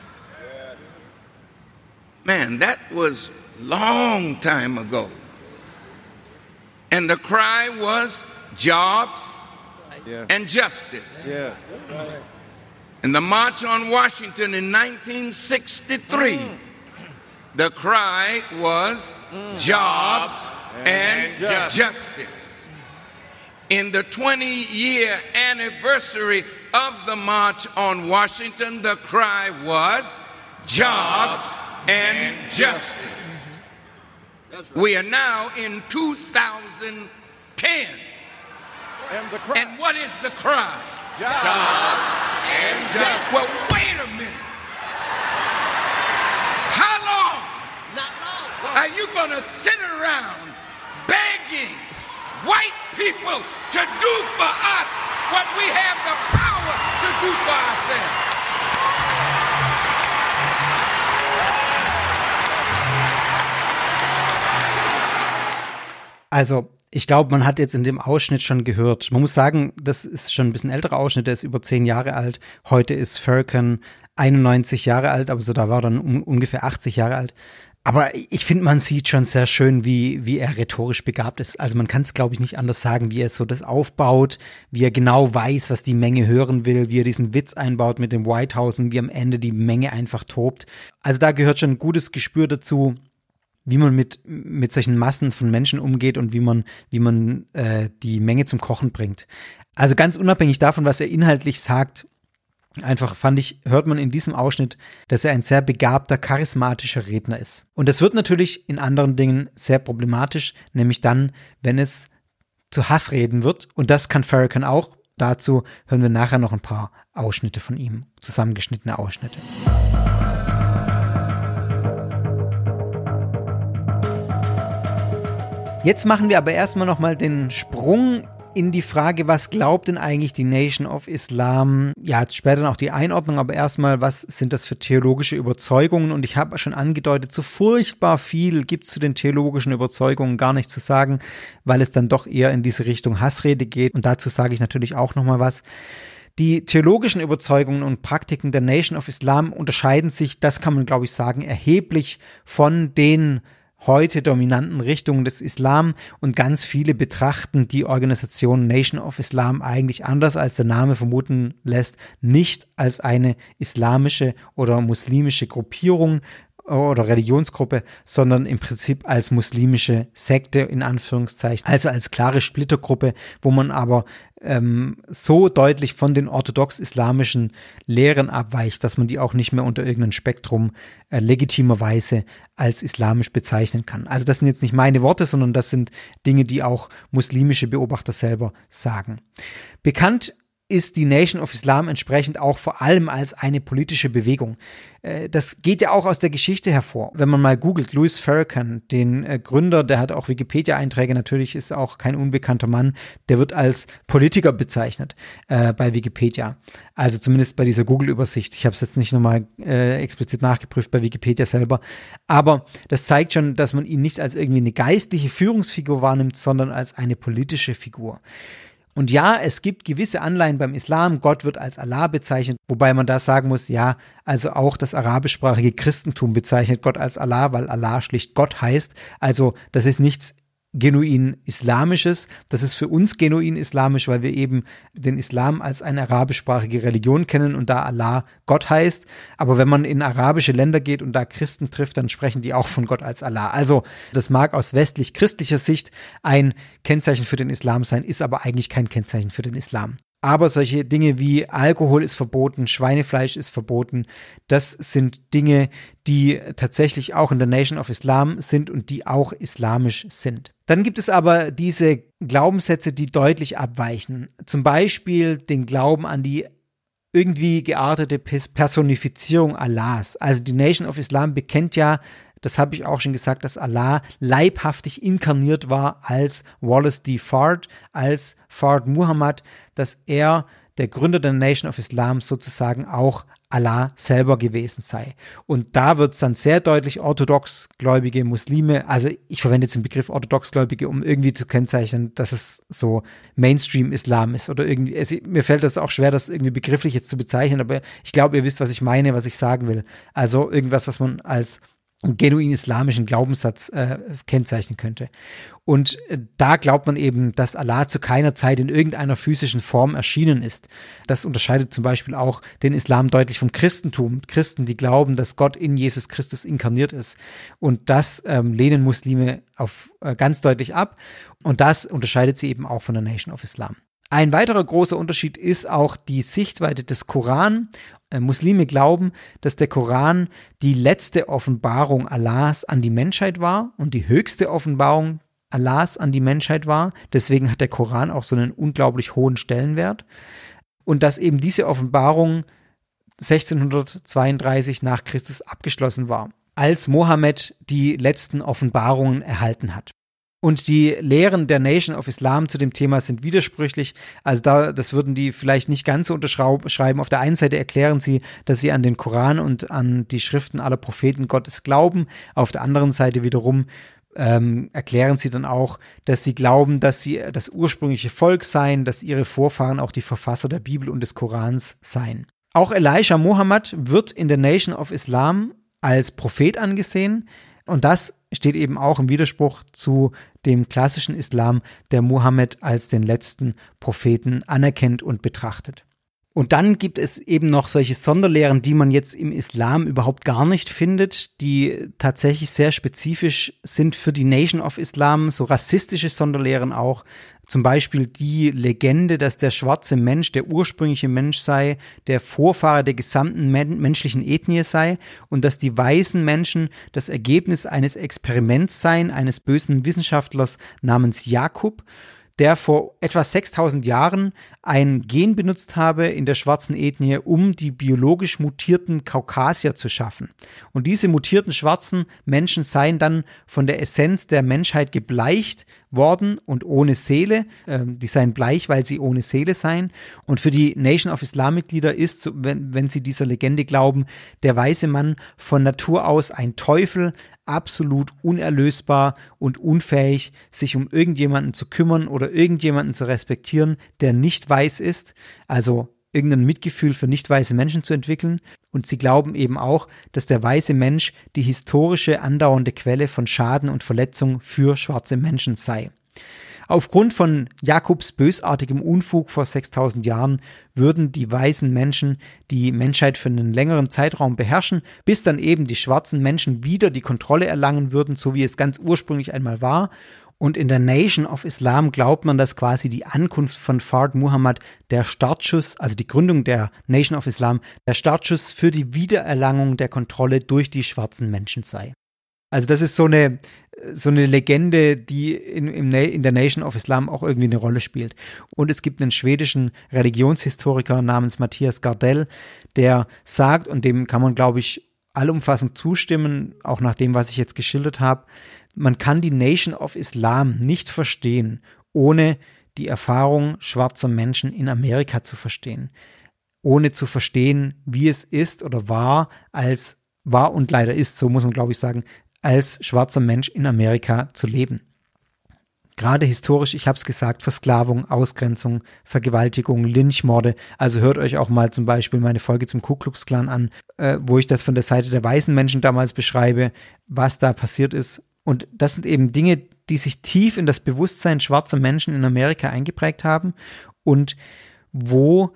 Man, that was long time ago. And the cry was jobs and justice. In the March on Washington in 1963, the cry was jobs and justice. In the 20-year anniversary of the March on Washington, the cry was jobs and justice. We are now in 2010. And what is the cry? Jobs and justice. Well, wait a minute. How long? Not long. Are you going to sit around begging white people to do for us what we have the power to do for ourselves? Also, ich glaube, man hat jetzt in dem Ausschnitt schon gehört. Man muss sagen, das ist schon ein bisschen älterer Ausschnitt, der ist über 10 Jahre alt. Heute ist Farrakhan 91 Jahre alt, also da war dann ungefähr 80 Jahre alt. Aber ich finde, man sieht schon sehr schön, wie er rhetorisch begabt ist. Also man kann es, glaube ich, nicht anders sagen, wie er so das aufbaut, wie er genau weiß, was die Menge hören will, wie er diesen Witz einbaut mit dem White House und wie am Ende die Menge einfach tobt. Also da gehört schon ein gutes Gespür dazu, wie man mit solchen Massen von Menschen umgeht und wie man die Menge zum Kochen bringt. Also ganz unabhängig davon, was er inhaltlich sagt, einfach hört man in diesem Ausschnitt, dass er ein sehr begabter, charismatischer Redner ist. Und das wird natürlich in anderen Dingen sehr problematisch, nämlich dann, wenn es zu Hassreden wird. Und das kann Farrakhan auch. Dazu hören wir nachher noch ein paar Ausschnitte von ihm, zusammengeschnittene Ausschnitte. Jetzt machen wir aber erstmal nochmal den Sprung in die Frage, was glaubt denn eigentlich die Nation of Islam? Ja, später noch die Einordnung, aber erstmal, was sind das für theologische Überzeugungen? Und ich habe schon angedeutet, so furchtbar viel gibt es zu den theologischen Überzeugungen gar nicht zu sagen, weil es dann doch eher in diese Richtung Hassrede geht. Und dazu sage ich natürlich auch nochmal was. Die theologischen Überzeugungen und Praktiken der Nation of Islam unterscheiden sich, das kann man glaube ich sagen, erheblich von den heute dominanten Richtungen des Islam, und ganz viele betrachten die Organisation Nation of Islam eigentlich anders, als der Name vermuten lässt, nicht als eine islamische oder muslimische Gruppierung oder Religionsgruppe, sondern im Prinzip als muslimische Sekte in Anführungszeichen, also als klare Splittergruppe, wo man aber so deutlich von den orthodox-islamischen Lehren abweicht, dass man die auch nicht mehr unter irgendeinem Spektrum legitimerweise als islamisch bezeichnen kann. Also das sind jetzt nicht meine Worte, sondern das sind Dinge, die auch muslimische Beobachter selber sagen. Bekannt ist die Nation of Islam entsprechend auch vor allem als eine politische Bewegung. Das geht ja auch aus der Geschichte hervor. Wenn man mal googelt, Louis Farrakhan, den Gründer, der hat auch Wikipedia-Einträge, natürlich ist auch kein unbekannter Mann, der wird als Politiker bezeichnet bei Wikipedia. Also zumindest bei dieser Google-Übersicht. Ich habe es jetzt nicht nochmal explizit nachgeprüft bei Wikipedia selber. Aber das zeigt schon, dass man ihn nicht als irgendwie eine geistliche Führungsfigur wahrnimmt, sondern als eine politische Figur. Und ja, es gibt gewisse Anleihen beim Islam. Gott wird als Allah bezeichnet, wobei man da sagen muss, ja, also auch das arabischsprachige Christentum bezeichnet Gott als Allah, weil Allah schlicht Gott heißt. Also das ist nichts genuin Islamisches. Das ist für uns genuin islamisch, weil wir eben den Islam als eine arabischsprachige Religion kennen und da Allah Gott heißt. Aber wenn man in arabische Länder geht und da Christen trifft, dann sprechen die auch von Gott als Allah. Also das mag aus westlich-christlicher Sicht ein Kennzeichen für den Islam sein, ist aber eigentlich kein Kennzeichen für den Islam. Aber solche Dinge wie Alkohol ist verboten, Schweinefleisch ist verboten, das sind Dinge, die tatsächlich auch in der Nation of Islam sind und die auch islamisch sind. Dann gibt es aber diese Glaubenssätze, die deutlich abweichen. Zum Beispiel den Glauben an die irgendwie geartete Personifizierung Allahs. Also die Nation of Islam bekennt ja, das habe ich auch schon gesagt, dass Allah leibhaftig inkarniert war als Wallace D. Fard, als Fard Muhammad, dass er, der Gründer der Nation of Islam, sozusagen auch Allah selber gewesen sei. Und da wird es dann sehr deutlich orthodoxgläubige Muslime, also ich verwende jetzt den Begriff orthodoxgläubige, um irgendwie zu kennzeichnen, dass es so Mainstream-Islam ist oder irgendwie, mir fällt das auch schwer, das irgendwie begrifflich jetzt zu bezeichnen, aber ich glaube, ihr wisst, was ich meine, was ich sagen will. Also irgendwas, was man als genuin islamischen Glaubenssatz kennzeichnen könnte. Und da glaubt man eben, dass Allah zu keiner Zeit in irgendeiner physischen Form erschienen ist. Das unterscheidet zum Beispiel auch den Islam deutlich vom Christentum. Christen, die glauben, dass Gott in Jesus Christus inkarniert ist. Und das lehnen Muslime ganz deutlich ab. Und das unterscheidet sie eben auch von der Nation of Islam. Ein weiterer großer Unterschied ist auch die Sichtweite des Koran. Muslime glauben, dass der Koran die letzte Offenbarung Allahs an die Menschheit war und die höchste Offenbarung Allahs an die Menschheit war. Deswegen hat der Koran auch so einen unglaublich hohen Stellenwert. Und dass eben diese Offenbarung 1632 nach Christus abgeschlossen war, als Mohammed die letzten Offenbarungen erhalten hat. Und die Lehren der Nation of Islam zu dem Thema sind widersprüchlich. Also das würden die vielleicht nicht ganz so unterschreiben. Auf der einen Seite erklären sie, dass sie an den Koran und an die Schriften aller Propheten Gottes glauben. Auf der anderen Seite wiederum erklären sie dann auch, dass sie glauben, dass sie das ursprüngliche Volk seien, dass ihre Vorfahren auch die Verfasser der Bibel und des Korans seien. Auch Elijah Muhammad wird in der Nation of Islam als Prophet angesehen. Und das steht eben auch im Widerspruch zu dem klassischen Islam, der Mohammed als den letzten Propheten anerkennt und betrachtet. Und dann gibt es eben noch solche Sonderlehren, die man jetzt im Islam überhaupt gar nicht findet, die tatsächlich sehr spezifisch sind für die Nation of Islam, so rassistische Sonderlehren auch. Zum Beispiel die Legende, dass der schwarze Mensch der ursprüngliche Mensch sei, der Vorfahre der gesamten menschlichen Ethnie sei und dass die weißen Menschen das Ergebnis eines Experiments seien, eines bösen Wissenschaftlers namens Jakob, der vor etwa 6000 Jahren ein Gen benutzt habe in der schwarzen Ethnie, um die biologisch mutierten Kaukasier zu schaffen. Und diese mutierten schwarzen Menschen seien dann von der Essenz der Menschheit gebleicht worden und ohne Seele. Die seien bleich, weil sie ohne Seele seien. Und für die Nation of Islam-Mitglieder ist, wenn sie dieser Legende glauben, der weiße Mann von Natur aus ein Teufel, absolut unerlösbar und unfähig, sich um irgendjemanden zu kümmern oder irgendjemanden zu respektieren, der nicht weiß ist, also irgendein Mitgefühl für nicht weiße Menschen zu entwickeln. Und sie glauben eben auch, dass der weiße Mensch die historische andauernde Quelle von Schaden und Verletzung für schwarze Menschen sei. Aufgrund von Jakobs bösartigem Unfug vor 6000 Jahren würden die weißen Menschen die Menschheit für einen längeren Zeitraum beherrschen, bis dann eben die schwarzen Menschen wieder die Kontrolle erlangen würden, so wie es ganz ursprünglich einmal war. Und in der Nation of Islam glaubt man, dass quasi die Ankunft von Fard Muhammad der Startschuss, also die Gründung der Nation of Islam, der Startschuss für die Wiedererlangung der Kontrolle durch die schwarzen Menschen sei. Also das ist so eine Legende, die in der Nation of Islam auch irgendwie eine Rolle spielt. Und es gibt einen schwedischen Religionshistoriker namens Matthias Gardell, der sagt, und dem kann man, glaube ich, allumfassend zustimmen, auch nach dem, was ich jetzt geschildert habe, man kann die Nation of Islam nicht verstehen, ohne die Erfahrung schwarzer Menschen in Amerika zu verstehen. Ohne zu verstehen, wie es ist oder war und leider ist, so muss man, glaube ich, sagen, als schwarzer Mensch in Amerika zu leben. Gerade historisch, ich habe es gesagt, Versklavung, Ausgrenzung, Vergewaltigung, Lynchmorde. Also hört euch auch mal zum Beispiel meine Folge zum Ku Klux Klan an, wo ich das von der Seite der weißen Menschen damals beschreibe, was da passiert ist. Und das sind eben Dinge, die sich tief in das Bewusstsein schwarzer Menschen in Amerika eingeprägt haben und wo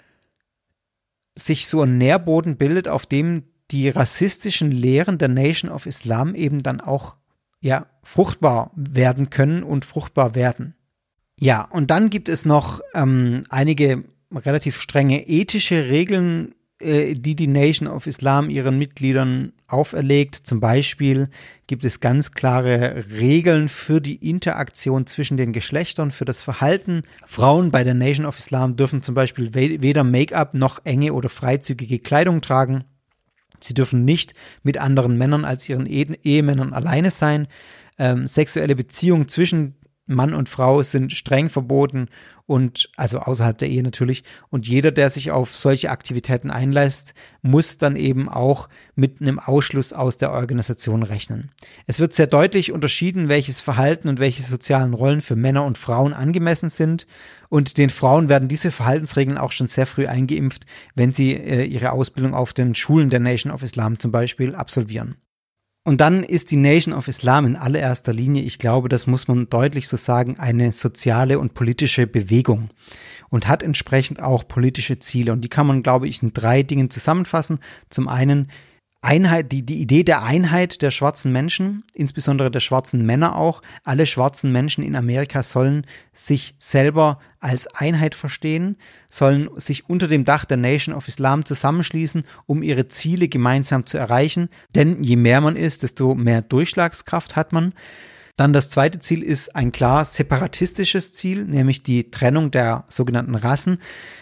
sich so ein Nährboden bildet, auf dem die rassistischen Lehren der Nation of Islam eben dann auch fruchtbar werden können und fruchtbar werden. Ja, und dann gibt es noch einige relativ strenge ethische Regeln, die Nation of Islam ihren Mitgliedern auferlegt. Zum Beispiel gibt es ganz klare Regeln für die Interaktion zwischen den Geschlechtern, für das Verhalten. Frauen bei der Nation of Islam dürfen zum Beispiel weder Make-up noch enge oder freizügige Kleidung tragen. Sie dürfen nicht mit anderen Männern als ihren Ehemännern alleine sein. Sexuelle Beziehungen zwischen Mann und Frau sind streng verboten und also außerhalb der Ehe natürlich. Und jeder, der sich auf solche Aktivitäten einlässt, muss dann eben auch mit einem Ausschluss aus der Organisation rechnen. Es wird sehr deutlich unterschieden, welches Verhalten und welche sozialen Rollen für Männer und Frauen angemessen sind. Und den Frauen werden diese Verhaltensregeln auch schon sehr früh eingeimpft, wenn sie ihre Ausbildung auf den Schulen der Nation of Islam zum Beispiel absolvieren. Und dann ist die Nation of Islam in allererster Linie, ich glaube, das muss man deutlich so sagen, eine soziale und politische Bewegung und hat entsprechend auch politische Ziele. Und die kann man, glaube ich, in 3 Dingen zusammenfassen. Zum einen Einheit, die Idee der Einheit der schwarzen Menschen, insbesondere der schwarzen Männer auch. Alle schwarzen Menschen in Amerika sollen sich selber als Einheit verstehen, sollen sich unter dem Dach der Nation of Islam zusammenschließen, um ihre Ziele gemeinsam zu erreichen. Denn je mehr man ist, desto mehr Durchschlagskraft hat man. Dann das zweite Ziel ist ein klar separatistisches Ziel, nämlich die Trennung der sogenannten Rassen.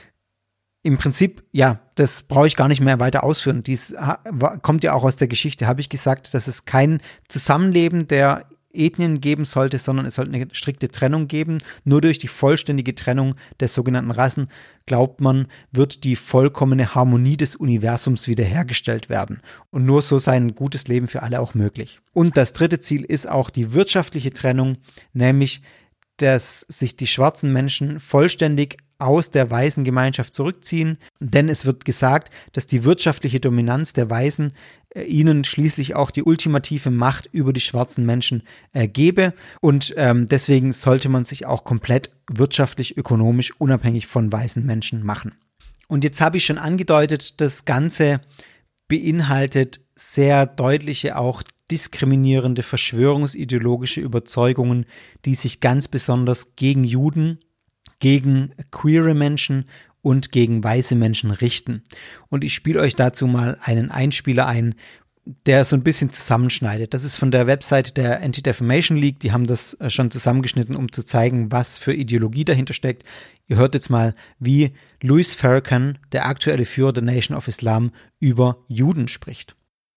Im Prinzip, das brauche ich gar nicht mehr weiter ausführen. Dies kommt ja auch aus der Geschichte, habe ich gesagt, dass es kein Zusammenleben der Ethnien geben sollte, sondern es sollte eine strikte Trennung geben. Nur durch die vollständige Trennung der sogenannten Rassen, glaubt man, wird die vollkommene Harmonie des Universums wiederhergestellt werden. Und nur so sei ein gutes Leben für alle auch möglich. Und das dritte Ziel ist auch die wirtschaftliche Trennung, nämlich, dass sich die schwarzen Menschen vollständig aus der weißen Gemeinschaft zurückziehen, denn es wird gesagt, dass die wirtschaftliche Dominanz der Weißen ihnen schließlich auch die ultimative Macht über die schwarzen Menschen gebe und deswegen sollte man sich auch komplett wirtschaftlich, ökonomisch unabhängig von weißen Menschen machen. Und jetzt habe ich schon angedeutet, das Ganze beinhaltet sehr deutliche, auch diskriminierende verschwörungsideologische Überzeugungen, die sich ganz besonders gegen Juden, gegen queere Menschen und gegen weiße Menschen richten. Und ich spiele euch dazu mal einen Einspieler ein, der so ein bisschen zusammenschneidet. Das ist von der Website der Anti-Defamation League. Die haben das schon zusammengeschnitten, um zu zeigen, was für Ideologie dahinter steckt. Ihr hört jetzt mal, wie Louis Farrakhan, der aktuelle Führer der Nation of Islam, über Juden spricht.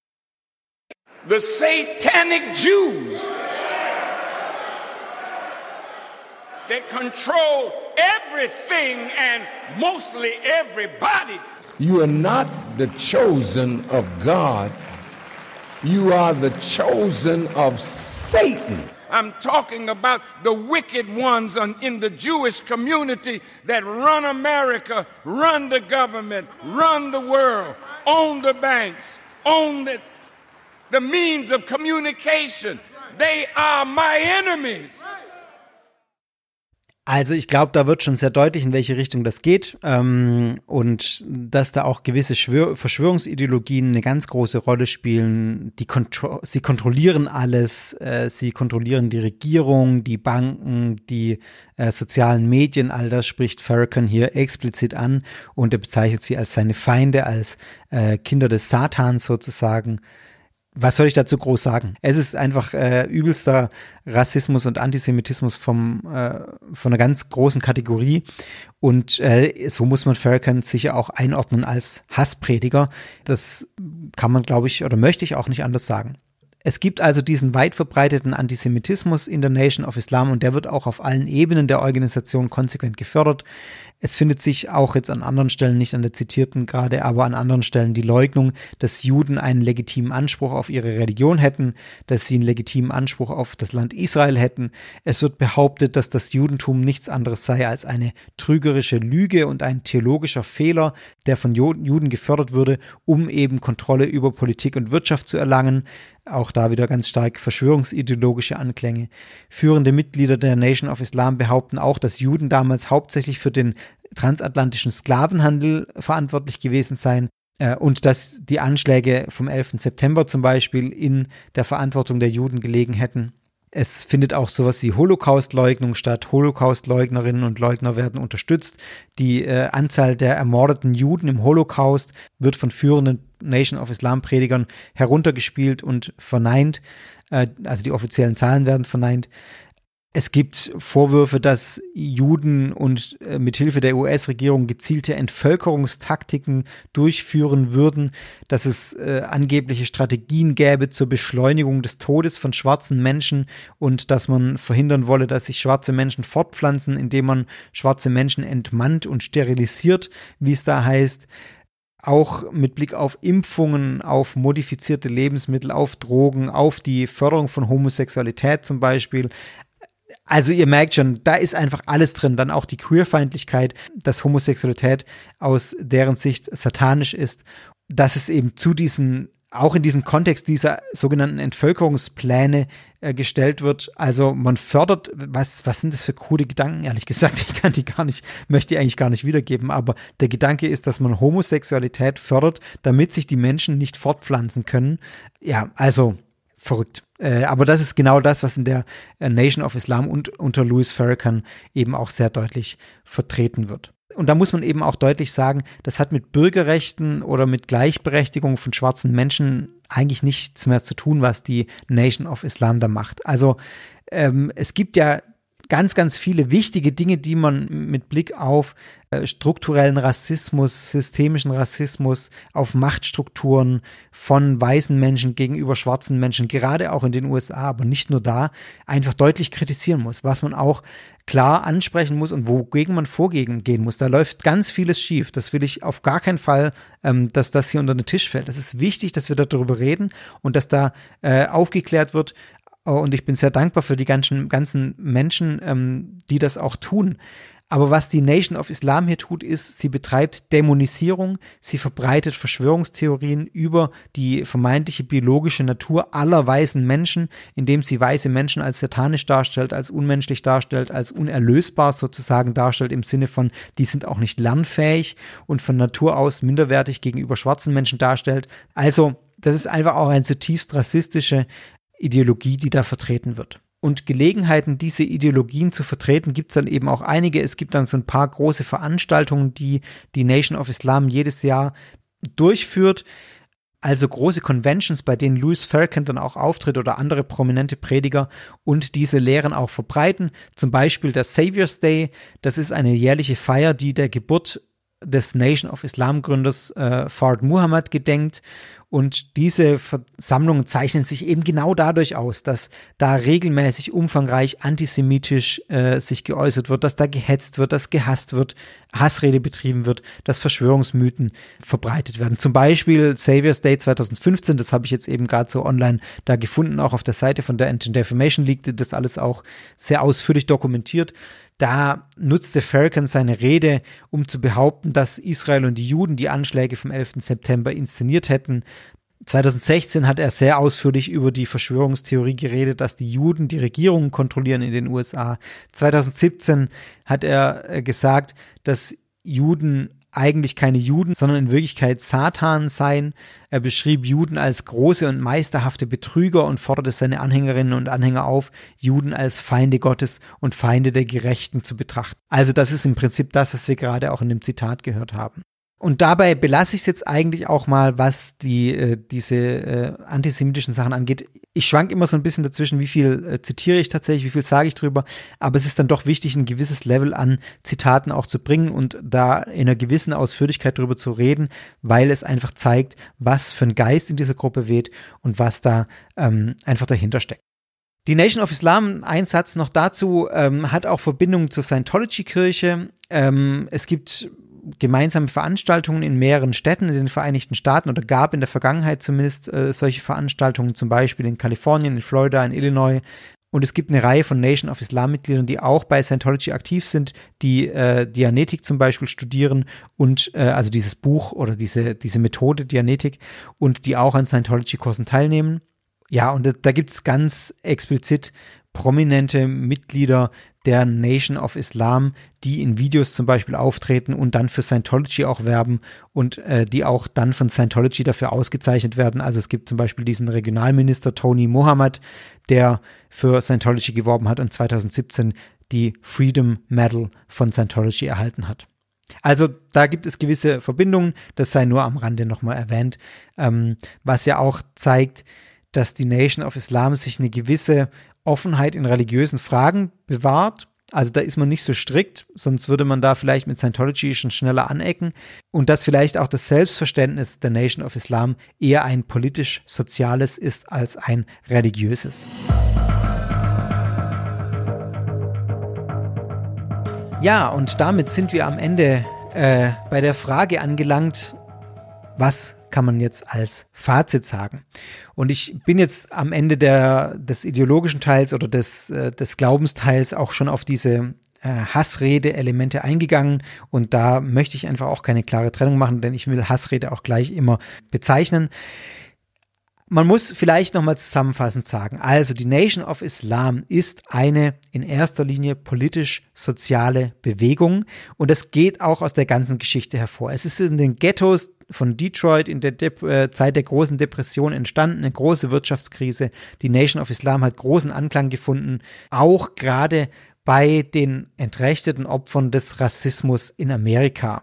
The satanic Jews that control everything and mostly everybody. You are not the chosen of God. You are the chosen of Satan. I'm talking about the wicked ones in the Jewish community that run America, run the government, run the world, own the banks, own the means of communication. They are my enemies. Also ich glaube, da wird schon sehr deutlich, in welche Richtung das geht und dass da auch gewisse Verschwörungsideologien eine ganz große Rolle spielen. Sie kontrollieren alles, sie kontrollieren die Regierung, die Banken, die sozialen Medien, all das spricht Farrakhan hier explizit an und er bezeichnet sie als seine Feinde, als Kinder des Satans sozusagen. Was soll ich dazu groß sagen? Es ist einfach übelster Rassismus und Antisemitismus von einer ganz großen Kategorie und so muss man Farrakhan sicher auch einordnen als Hassprediger. Das kann man, glaube ich, oder möchte ich auch nicht anders sagen. Es gibt also diesen weit verbreiteten Antisemitismus in der Nation of Islam und der wird auch auf allen Ebenen der Organisation konsequent gefördert. Es findet sich auch jetzt an anderen Stellen, nicht an der zitierten gerade, aber an anderen Stellen die Leugnung, dass Juden einen legitimen Anspruch auf ihre Religion hätten, dass sie einen legitimen Anspruch auf das Land Israel hätten. Es wird behauptet, dass das Judentum nichts anderes sei als eine trügerische Lüge und ein theologischer Fehler, der von Juden gefördert würde, um eben Kontrolle über Politik und Wirtschaft zu erlangen. Auch da wieder ganz stark verschwörungsideologische Anklänge. Führende Mitglieder der Nation of Islam behaupten auch, dass Juden damals hauptsächlich für den transatlantischen Sklavenhandel verantwortlich gewesen seien und dass die Anschläge vom 11. September zum Beispiel in der Verantwortung der Juden gelegen hätten. Es findet auch sowas wie Holocaust-Leugnung statt. Holocaust-Leugnerinnen und Leugner werden unterstützt. Die Anzahl der ermordeten Juden im Holocaust wird von führenden Nation of Islam-Predigern heruntergespielt und verneint. Also die offiziellen Zahlen werden verneint. Es gibt Vorwürfe, dass Juden und mithilfe der US-Regierung gezielte Entvölkerungstaktiken durchführen würden, dass es angebliche Strategien gäbe zur Beschleunigung des Todes von schwarzen Menschen und dass man verhindern wolle, dass sich schwarze Menschen fortpflanzen, indem man schwarze Menschen entmannt und sterilisiert, wie es da heißt. Auch mit Blick auf Impfungen, auf modifizierte Lebensmittel, auf Drogen, auf die Förderung von Homosexualität zum Beispiel. Also ihr merkt schon, da ist einfach alles drin, dann auch die Queerfeindlichkeit, dass Homosexualität aus deren Sicht satanisch ist, dass es eben auch in diesen Kontext dieser sogenannten Entvölkerungspläne gestellt wird. Also man fördert, was sind das für krude Gedanken, ehrlich gesagt, möchte die eigentlich gar nicht wiedergeben, aber der Gedanke ist, dass man Homosexualität fördert, damit sich die Menschen nicht fortpflanzen können. Ja, also verrückt. Aber das ist genau das, was in der Nation of Islam und unter Louis Farrakhan eben auch sehr deutlich vertreten wird. Und da muss man eben auch deutlich sagen, das hat mit Bürgerrechten oder mit Gleichberechtigung von schwarzen Menschen eigentlich nichts mehr zu tun, was die Nation of Islam da macht. Also es gibt ja ganz, ganz viele wichtige Dinge, die man mit Blick auf strukturellen Rassismus, systemischen Rassismus, auf Machtstrukturen von weißen Menschen gegenüber schwarzen Menschen, gerade auch in den USA, aber nicht nur da, einfach deutlich kritisieren muss, was man auch klar ansprechen muss und wogegen man vorgehen muss. Da läuft ganz vieles schief. Das will ich auf gar keinen Fall, dass das hier unter den Tisch fällt. Es ist wichtig, dass wir darüber reden und dass da aufgeklärt wird. Und ich bin sehr dankbar für die ganzen Menschen, die das auch tun. Aber was die Nation of Islam hier tut, ist, sie betreibt Dämonisierung, sie verbreitet Verschwörungstheorien über die vermeintliche biologische Natur aller weißen Menschen, indem sie weiße Menschen als satanisch darstellt, als unmenschlich darstellt, als unerlösbar sozusagen darstellt, im Sinne von, die sind auch nicht lernfähig und von Natur aus minderwertig gegenüber schwarzen Menschen darstellt. Also, das ist einfach auch eine zutiefst rassistische Ideologie, die da vertreten wird. Und Gelegenheiten, diese Ideologien zu vertreten, gibt es dann eben auch einige. Es gibt dann so ein paar große Veranstaltungen, die die Nation of Islam jedes Jahr durchführt. Also große Conventions, bei denen Louis Farrakhan dann auch auftritt oder andere prominente Prediger und diese Lehren auch verbreiten. Zum Beispiel der Savior's Day. Das ist eine jährliche Feier, die der Geburt des Nation of Islam Gründers Fard Muhammad gedenkt. Und diese Versammlungen zeichnen sich eben genau dadurch aus, dass da regelmäßig umfangreich antisemitisch sich geäußert wird, dass da gehetzt wird, dass gehasst wird, Hassrede betrieben wird, dass Verschwörungsmythen verbreitet werden. Zum Beispiel Savior's Day 2015, das habe ich jetzt eben gerade so online da gefunden, auch auf der Seite von der Anti-Defamation League, das alles auch sehr ausführlich dokumentiert. Da nutzte Farrakhan seine Rede, um zu behaupten, dass Israel und die Juden die Anschläge vom 11. September inszeniert hätten. 2016 hat er sehr ausführlich über die Verschwörungstheorie geredet, dass die Juden die Regierungen kontrollieren in den USA. 2017 hat er gesagt, dass Juden eigentlich keine Juden, sondern in Wirklichkeit Satan seien. Er beschrieb Juden als große und meisterhafte Betrüger und forderte seine Anhängerinnen und Anhänger auf, Juden als Feinde Gottes und Feinde der Gerechten zu betrachten. Also das ist im Prinzip das, was wir gerade auch in dem Zitat gehört haben. Und dabei belasse ich es jetzt eigentlich auch mal, was diese antisemitischen Sachen angeht. Ich schwank immer so ein bisschen dazwischen, wie viel zitiere ich tatsächlich, wie viel sage ich drüber. Aber es ist dann doch wichtig, ein gewisses Level an Zitaten auch zu bringen und da in einer gewissen Ausführlichkeit drüber zu reden, weil es einfach zeigt, was für ein Geist in dieser Gruppe weht und was da einfach dahinter steckt. Die Nation of Islam, ein Satz noch dazu, hat auch Verbindungen zur Scientology-Kirche. Es gibt gemeinsame Veranstaltungen in mehreren Städten in den Vereinigten Staaten oder gab in der Vergangenheit zumindest solche Veranstaltungen, zum Beispiel in Kalifornien, in Florida, in Illinois. Und es gibt eine Reihe von Nation of Islam-Mitgliedern, die auch bei Scientology aktiv sind, die Dianetik zum Beispiel studieren und also dieses Buch oder diese Methode Dianetik und die auch an Scientology-Kursen teilnehmen. Ja, und da gibt es ganz explizit prominente Mitglieder der Nation of Islam, die in Videos zum Beispiel auftreten und dann für Scientology auch werben und die auch dann von Scientology dafür ausgezeichnet werden. Also es gibt zum Beispiel diesen Regionalminister Tony Mohammed, der für Scientology geworben hat und 2017 die Freedom Medal von Scientology erhalten hat. Also da gibt es gewisse Verbindungen, das sei nur am Rande nochmal erwähnt, was ja auch zeigt, dass die Nation of Islam sich eine gewisse Offenheit in religiösen Fragen bewahrt. Also da ist man nicht so strikt, sonst würde man da vielleicht mit Scientology schon schneller anecken. Und dass vielleicht auch das Selbstverständnis der Nation of Islam eher ein politisch-soziales ist als ein religiöses. Ja, und damit sind wir am Ende bei der Frage angelangt, was kann man jetzt als Fazit sagen? Und ich bin jetzt am Ende des ideologischen Teils oder des Glaubensteils auch schon auf diese Hassrede-Elemente eingegangen und da möchte ich einfach auch keine klare Trennung machen, denn ich will Hassrede auch gleich immer bezeichnen. Man muss vielleicht nochmal zusammenfassend sagen, also die Nation of Islam ist eine in erster Linie politisch-soziale Bewegung und das geht auch aus der ganzen Geschichte hervor. Es ist in den Ghettos von Detroit in der Zeit der großen Depression entstanden, eine große Wirtschaftskrise. Die Nation of Islam hat großen Anklang gefunden, auch gerade bei den entrechteten Opfern des Rassismus in Amerika.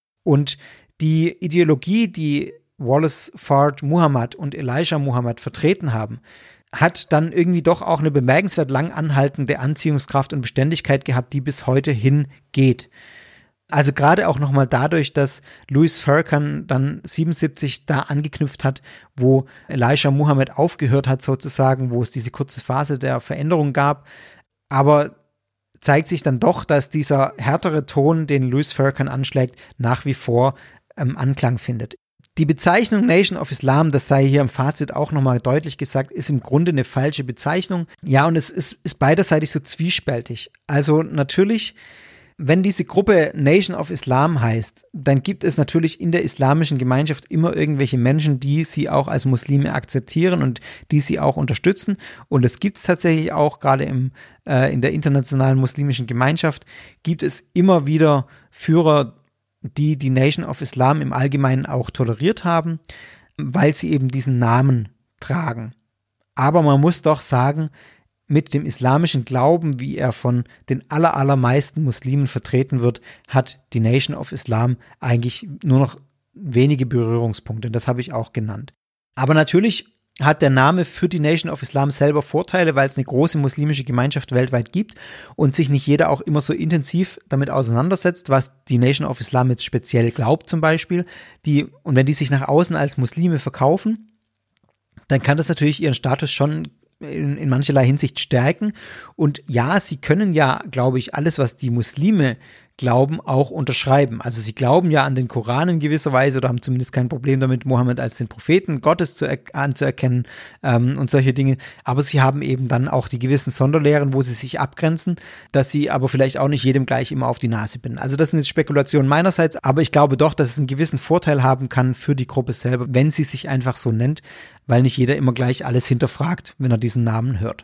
Und die Ideologie, die Wallace Fard Muhammad und Elijah Muhammad vertreten haben, hat dann irgendwie doch auch eine bemerkenswert lang anhaltende Anziehungskraft und Beständigkeit gehabt, die bis heute hingeht. Also gerade auch nochmal dadurch, dass Louis Farrakhan dann 77 da angeknüpft hat, wo Elijah Muhammad aufgehört hat sozusagen, wo es diese kurze Phase der Veränderung gab. Aber zeigt sich dann doch, dass dieser härtere Ton, den Louis Farrakhan anschlägt, nach wie vor Anklang findet. Die Bezeichnung Nation of Islam, das sei hier im Fazit auch nochmal deutlich gesagt, ist im Grunde eine falsche Bezeichnung. Ja, und es ist beiderseitig so zwiespältig. Also natürlich, wenn diese Gruppe Nation of Islam heißt, dann gibt es natürlich in der islamischen Gemeinschaft immer irgendwelche Menschen, die sie auch als Muslime akzeptieren und die sie auch unterstützen. Und es gibt es tatsächlich auch, gerade in der internationalen muslimischen Gemeinschaft, gibt es immer wieder Führer, die Nation of Islam im Allgemeinen auch toleriert haben, weil sie eben diesen Namen tragen. Aber man muss doch sagen, mit dem islamischen Glauben, wie er von den allermeisten Muslimen vertreten wird, hat die Nation of Islam eigentlich nur noch wenige Berührungspunkte. Das habe ich auch genannt. Aber natürlich hat der Name für die Nation of Islam selber Vorteile, weil es eine große muslimische Gemeinschaft weltweit gibt und sich nicht jeder auch immer so intensiv damit auseinandersetzt, was die Nation of Islam jetzt speziell glaubt zum Beispiel. Und wenn die sich nach außen als Muslime verkaufen, dann kann das natürlich ihren Status schon in mancherlei Hinsicht stärken. Und ja, sie können ja, glaube ich, alles, was die Muslime glauben, auch unterschreiben. Also sie glauben ja an den Koran in gewisser Weise oder haben zumindest kein Problem damit, Mohammed als den Propheten Gottes anzuerkennen und solche Dinge. Aber sie haben eben dann auch die gewissen Sonderlehren, wo sie sich abgrenzen, dass sie aber vielleicht auch nicht jedem gleich immer auf die Nase binden. Also das sind jetzt Spekulationen meinerseits, aber ich glaube doch, dass es einen gewissen Vorteil haben kann für die Gruppe selber, wenn sie sich einfach so nennt, weil nicht jeder immer gleich alles hinterfragt, wenn er diesen Namen hört.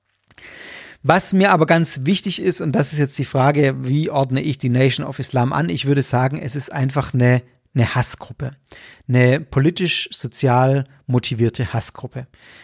Was mir aber ganz wichtig ist, und das ist jetzt die Frage, wie ordne ich die Nation of Islam an? Ich würde sagen, es ist einfach eine Hassgruppe. Eine politisch-sozial motivierte Hassgruppe.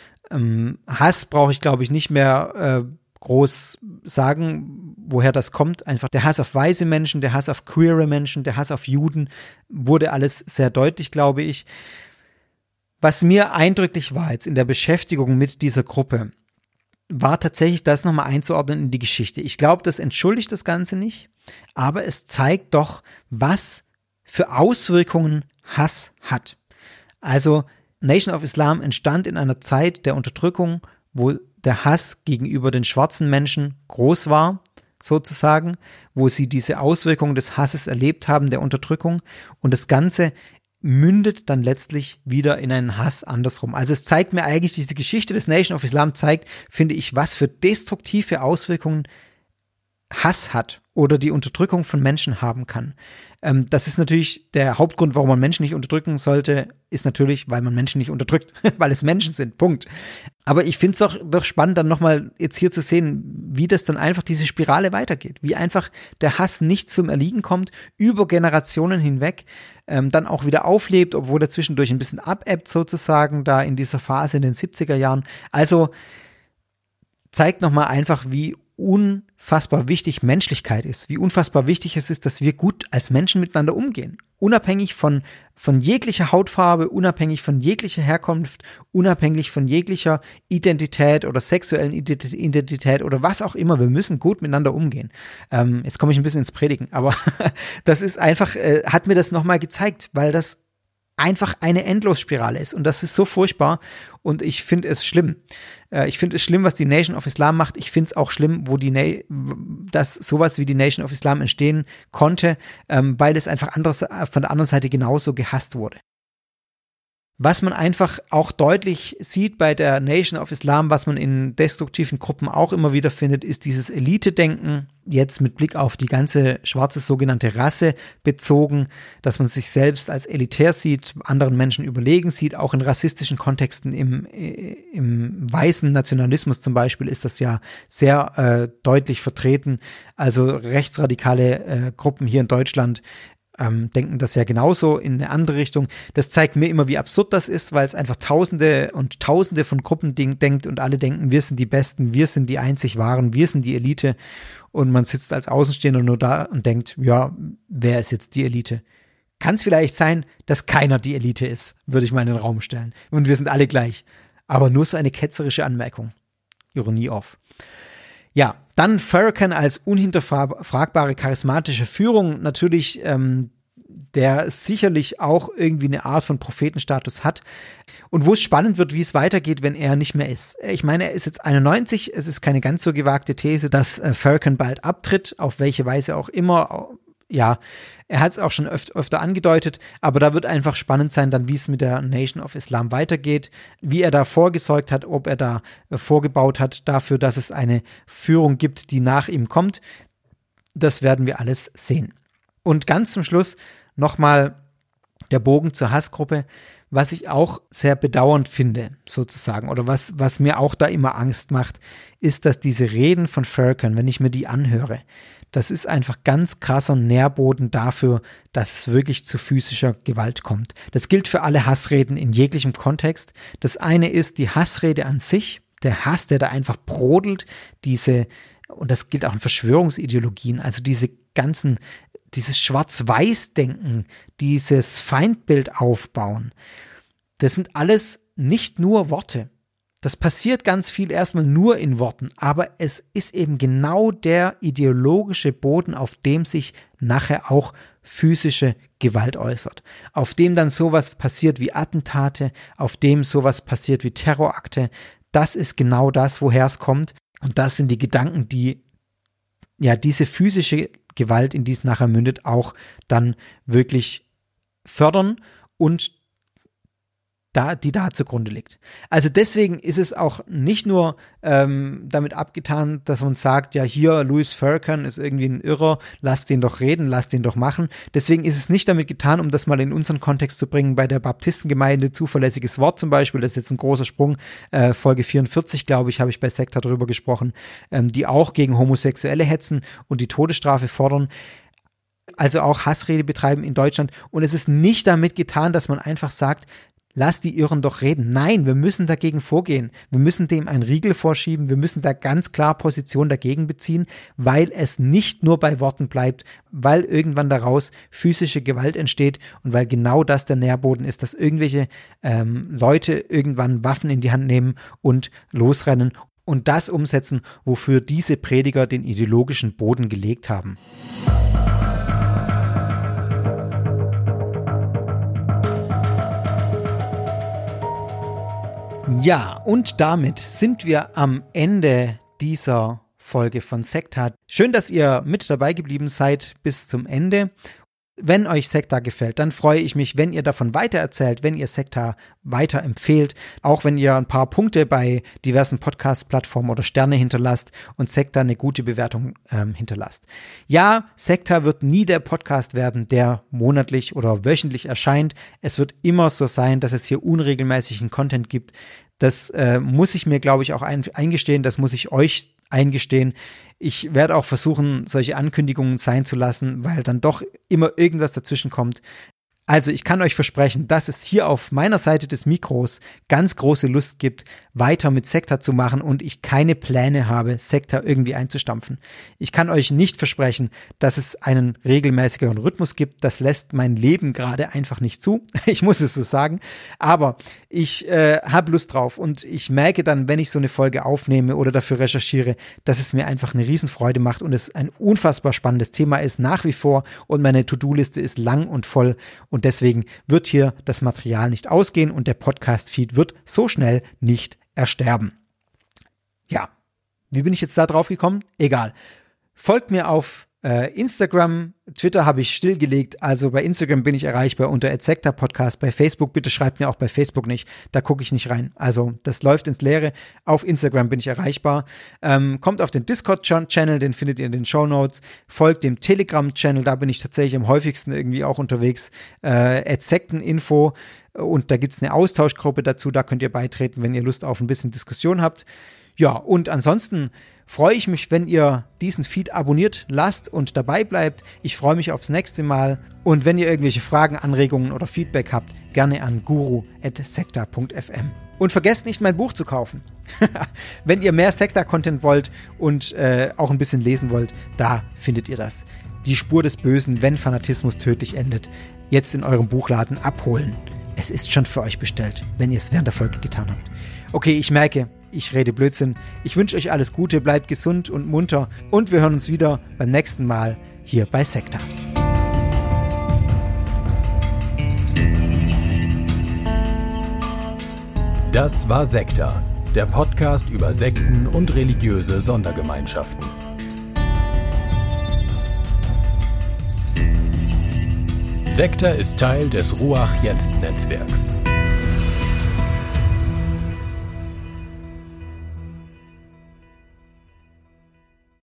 Hass brauche ich, glaube ich, nicht mehr groß sagen, woher das kommt. Einfach der Hass auf weiße Menschen, der Hass auf queere Menschen, der Hass auf Juden, wurde alles sehr deutlich, glaube ich. Was mir eindrücklich war jetzt in der Beschäftigung mit dieser Gruppe, war tatsächlich das nochmal einzuordnen in die Geschichte. Ich glaube, das entschuldigt das Ganze nicht, aber es zeigt doch, was für Auswirkungen Hass hat. Also Nation of Islam entstand in einer Zeit der Unterdrückung, wo der Hass gegenüber den schwarzen Menschen groß war, sozusagen, wo sie diese Auswirkungen des Hasses erlebt haben, der Unterdrückung, und das Ganze mündet dann letztlich wieder in einen Hass andersrum. Also es zeigt mir eigentlich, diese Geschichte des Nation of Islam zeigt, finde ich, was für destruktive Auswirkungen Hass hat oder die Unterdrückung von Menschen haben kann. Das ist natürlich der Hauptgrund, warum man Menschen nicht unterdrücken sollte, ist natürlich, weil man Menschen nicht unterdrückt, weil es Menschen sind, Punkt. Aber ich finde es doch spannend, dann nochmal jetzt hier zu sehen, wie das dann einfach diese Spirale weitergeht, wie einfach der Hass nicht zum Erliegen kommt, über Generationen hinweg, dann auch wieder auflebt, obwohl er zwischendurch ein bisschen abebbt sozusagen, da in dieser Phase in den 70er Jahren. Also zeigt nochmal einfach, wie unfassbar wichtig Menschlichkeit ist, wie unfassbar wichtig es ist, dass wir gut als Menschen miteinander umgehen. Unabhängig von jeglicher Hautfarbe, unabhängig von jeglicher Herkunft, unabhängig von jeglicher Identität oder sexuellen Identität oder was auch immer. Wir müssen gut miteinander umgehen. Jetzt komme ich ein bisschen ins Predigen, aber das ist einfach, hat mir das nochmal gezeigt, weil das einfach eine Endlosspirale ist und das ist so furchtbar und ich finde es schlimm. Ich finde es schlimm, was die Nation of Islam macht. Ich finde es auch schlimm, dass sowas wie die Nation of Islam entstehen konnte, weil es einfach von der anderen Seite genauso gehasst wurde. Was man einfach auch deutlich sieht bei der Nation of Islam, was man in destruktiven Gruppen auch immer wieder findet, ist dieses Elite-Denken, jetzt mit Blick auf die ganze schwarze sogenannte Rasse bezogen, dass man sich selbst als elitär sieht, anderen Menschen überlegen sieht, auch in rassistischen Kontexten, im weißen Nationalismus zum Beispiel ist das ja sehr deutlich vertreten, also rechtsradikale Gruppen hier in Deutschland denken das ja genauso in eine andere Richtung. Das zeigt mir immer, wie absurd das ist, weil es einfach Tausende und Tausende von Gruppen denkt und alle denken, wir sind die Besten, wir sind die einzig Wahren, wir sind die Elite und man sitzt als Außenstehender nur da und denkt, ja, wer ist jetzt die Elite? Kann es vielleicht sein, dass keiner die Elite ist, würde ich mal in den Raum stellen. Und wir sind alle gleich. Aber nur so eine ketzerische Anmerkung. Ironie off. Ja, dann Farrakhan als unhinterfragbare charismatische Führung, natürlich, der sicherlich auch irgendwie eine Art von Prophetenstatus hat und wo es spannend wird, wie es weitergeht, wenn er nicht mehr ist. Ich meine, er ist jetzt 91, es ist keine ganz so gewagte These, dass Farrakhan bald abtritt, auf welche Weise auch immer. Ja, er hat es auch schon öfter angedeutet, aber da wird einfach spannend sein, dann wie es mit der Nation of Islam weitergeht, wie er da vorgesorgt hat, ob er da vorgebaut hat dafür, dass es eine Führung gibt, die nach ihm kommt. Das werden wir alles sehen. Und ganz zum Schluss nochmal der Bogen zur Hassgruppe, was ich auch sehr bedauernd finde, sozusagen, oder was mir auch da immer Angst macht, ist, dass diese Reden von Farrakhan, wenn ich mir die anhöre, das ist einfach ganz krasser Nährboden dafür, dass es wirklich zu physischer Gewalt kommt. Das gilt für alle Hassreden in jeglichem Kontext. Das eine ist die Hassrede an sich, der Hass, der da einfach brodelt, und das gilt auch in Verschwörungsideologien, also dieses Schwarz-Weiß-Denken, dieses Feindbild aufbauen. Das sind alles nicht nur Worte. Das passiert ganz viel erstmal nur in Worten, aber es ist eben genau der ideologische Boden, auf dem sich nachher auch physische Gewalt äußert. Auf dem dann sowas passiert wie Attentate, auf dem sowas passiert wie Terrorakte. Das ist genau das, woher es kommt. Und das sind die Gedanken, die ja diese physische Gewalt, in die es nachher mündet, auch dann wirklich fördern und die da zugrunde liegt. Also deswegen ist es auch nicht nur damit abgetan, dass man sagt, ja hier, Louis Farrakhan ist irgendwie ein Irrer, lasst den doch reden, lasst den doch machen. Deswegen ist es nicht damit getan, um das mal in unseren Kontext zu bringen, bei der Baptistengemeinde, zuverlässiges Wort zum Beispiel, das ist jetzt ein großer Sprung, Folge 44, glaube ich, habe ich bei Sekta darüber gesprochen, die auch gegen Homosexuelle hetzen und die Todesstrafe fordern. Also auch Hassrede betreiben in Deutschland. Und es ist nicht damit getan, dass man einfach sagt, lass die Irren doch reden. Nein, wir müssen dagegen vorgehen. Wir müssen dem einen Riegel vorschieben. Wir müssen da ganz klar Position dagegen beziehen, weil es nicht nur bei Worten bleibt, weil irgendwann daraus physische Gewalt entsteht und weil genau das der Nährboden ist, dass irgendwelche Leute irgendwann Waffen in die Hand nehmen und losrennen und das umsetzen, wofür diese Prediger den ideologischen Boden gelegt haben. Ja, und damit sind wir am Ende dieser Folge von Sekta. Schön, dass ihr mit dabei geblieben seid bis zum Ende. Wenn euch Sekta gefällt, dann freue ich mich, wenn ihr davon weitererzählt, wenn ihr Sekta weiterempfehlt, auch wenn ihr ein paar Punkte bei diversen Podcast-Plattformen oder Sterne hinterlasst und Sekta eine gute Bewertung hinterlasst. Ja, Sekta wird nie der Podcast werden, der monatlich oder wöchentlich erscheint. Es wird immer so sein, dass es hier unregelmäßigen Content gibt. Das muss ich mir, glaube ich, auch eingestehen, das muss ich euch eingestehen. Ich werde auch versuchen, solche Ankündigungen sein zu lassen, weil dann doch immer irgendwas dazwischen kommt. Also ich kann euch versprechen, dass es hier auf meiner Seite des Mikros ganz große Lust gibt, weiter mit Sekta zu machen und ich keine Pläne habe, Sekta irgendwie einzustampfen. Ich kann euch nicht versprechen, dass es einen regelmäßigeren Rhythmus gibt. Das lässt mein Leben gerade einfach nicht zu. Ich muss es so sagen. Aber ich habe Lust drauf und ich merke dann, wenn ich so eine Folge aufnehme oder dafür recherchiere, dass es mir einfach eine Riesenfreude macht und es ein unfassbar spannendes Thema ist nach wie vor und meine To-Do-Liste ist lang und voll. Und deswegen wird hier das Material nicht ausgehen und der Podcast-Feed wird so schnell nicht ersterben. Ja, wie bin ich jetzt da drauf gekommen? Egal. Folgt mir auf Instagram, Twitter habe ich stillgelegt, also bei Instagram bin ich erreichbar unter @sektapodcast, bei Facebook, bitte schreibt mir auch bei Facebook nicht, da gucke ich nicht rein, also das läuft ins Leere, auf Instagram bin ich erreichbar, kommt auf den Discord-Channel, den findet ihr in den Shownotes, folgt dem Telegram-Channel, da bin ich tatsächlich am häufigsten irgendwie auch unterwegs, @sekteninfo und da gibt's eine Austauschgruppe dazu, da könnt ihr beitreten, wenn ihr Lust auf ein bisschen Diskussion habt. Ja, und ansonsten freue ich mich, wenn ihr diesen Feed abonniert lasst und dabei bleibt. Ich freue mich aufs nächste Mal. Und wenn ihr irgendwelche Fragen, Anregungen oder Feedback habt, gerne an guru@sekta.fm. Und vergesst nicht, mein Buch zu kaufen. Wenn ihr mehr Sekta-Content wollt und auch ein bisschen lesen wollt, da findet ihr das. Die Spur des Bösen, wenn Fanatismus tödlich endet, jetzt in eurem Buchladen abholen. Es ist schon für euch bestellt, wenn ihr es während der Folge getan habt. Okay, ich merke, ich rede Blödsinn. Ich wünsche euch alles Gute, bleibt gesund und munter und wir hören uns wieder beim nächsten Mal hier bei Sekta. Das war Sekta, der Podcast über Sekten und religiöse Sondergemeinschaften. Sekta ist Teil des Ruach-Jetzt-Netzwerks.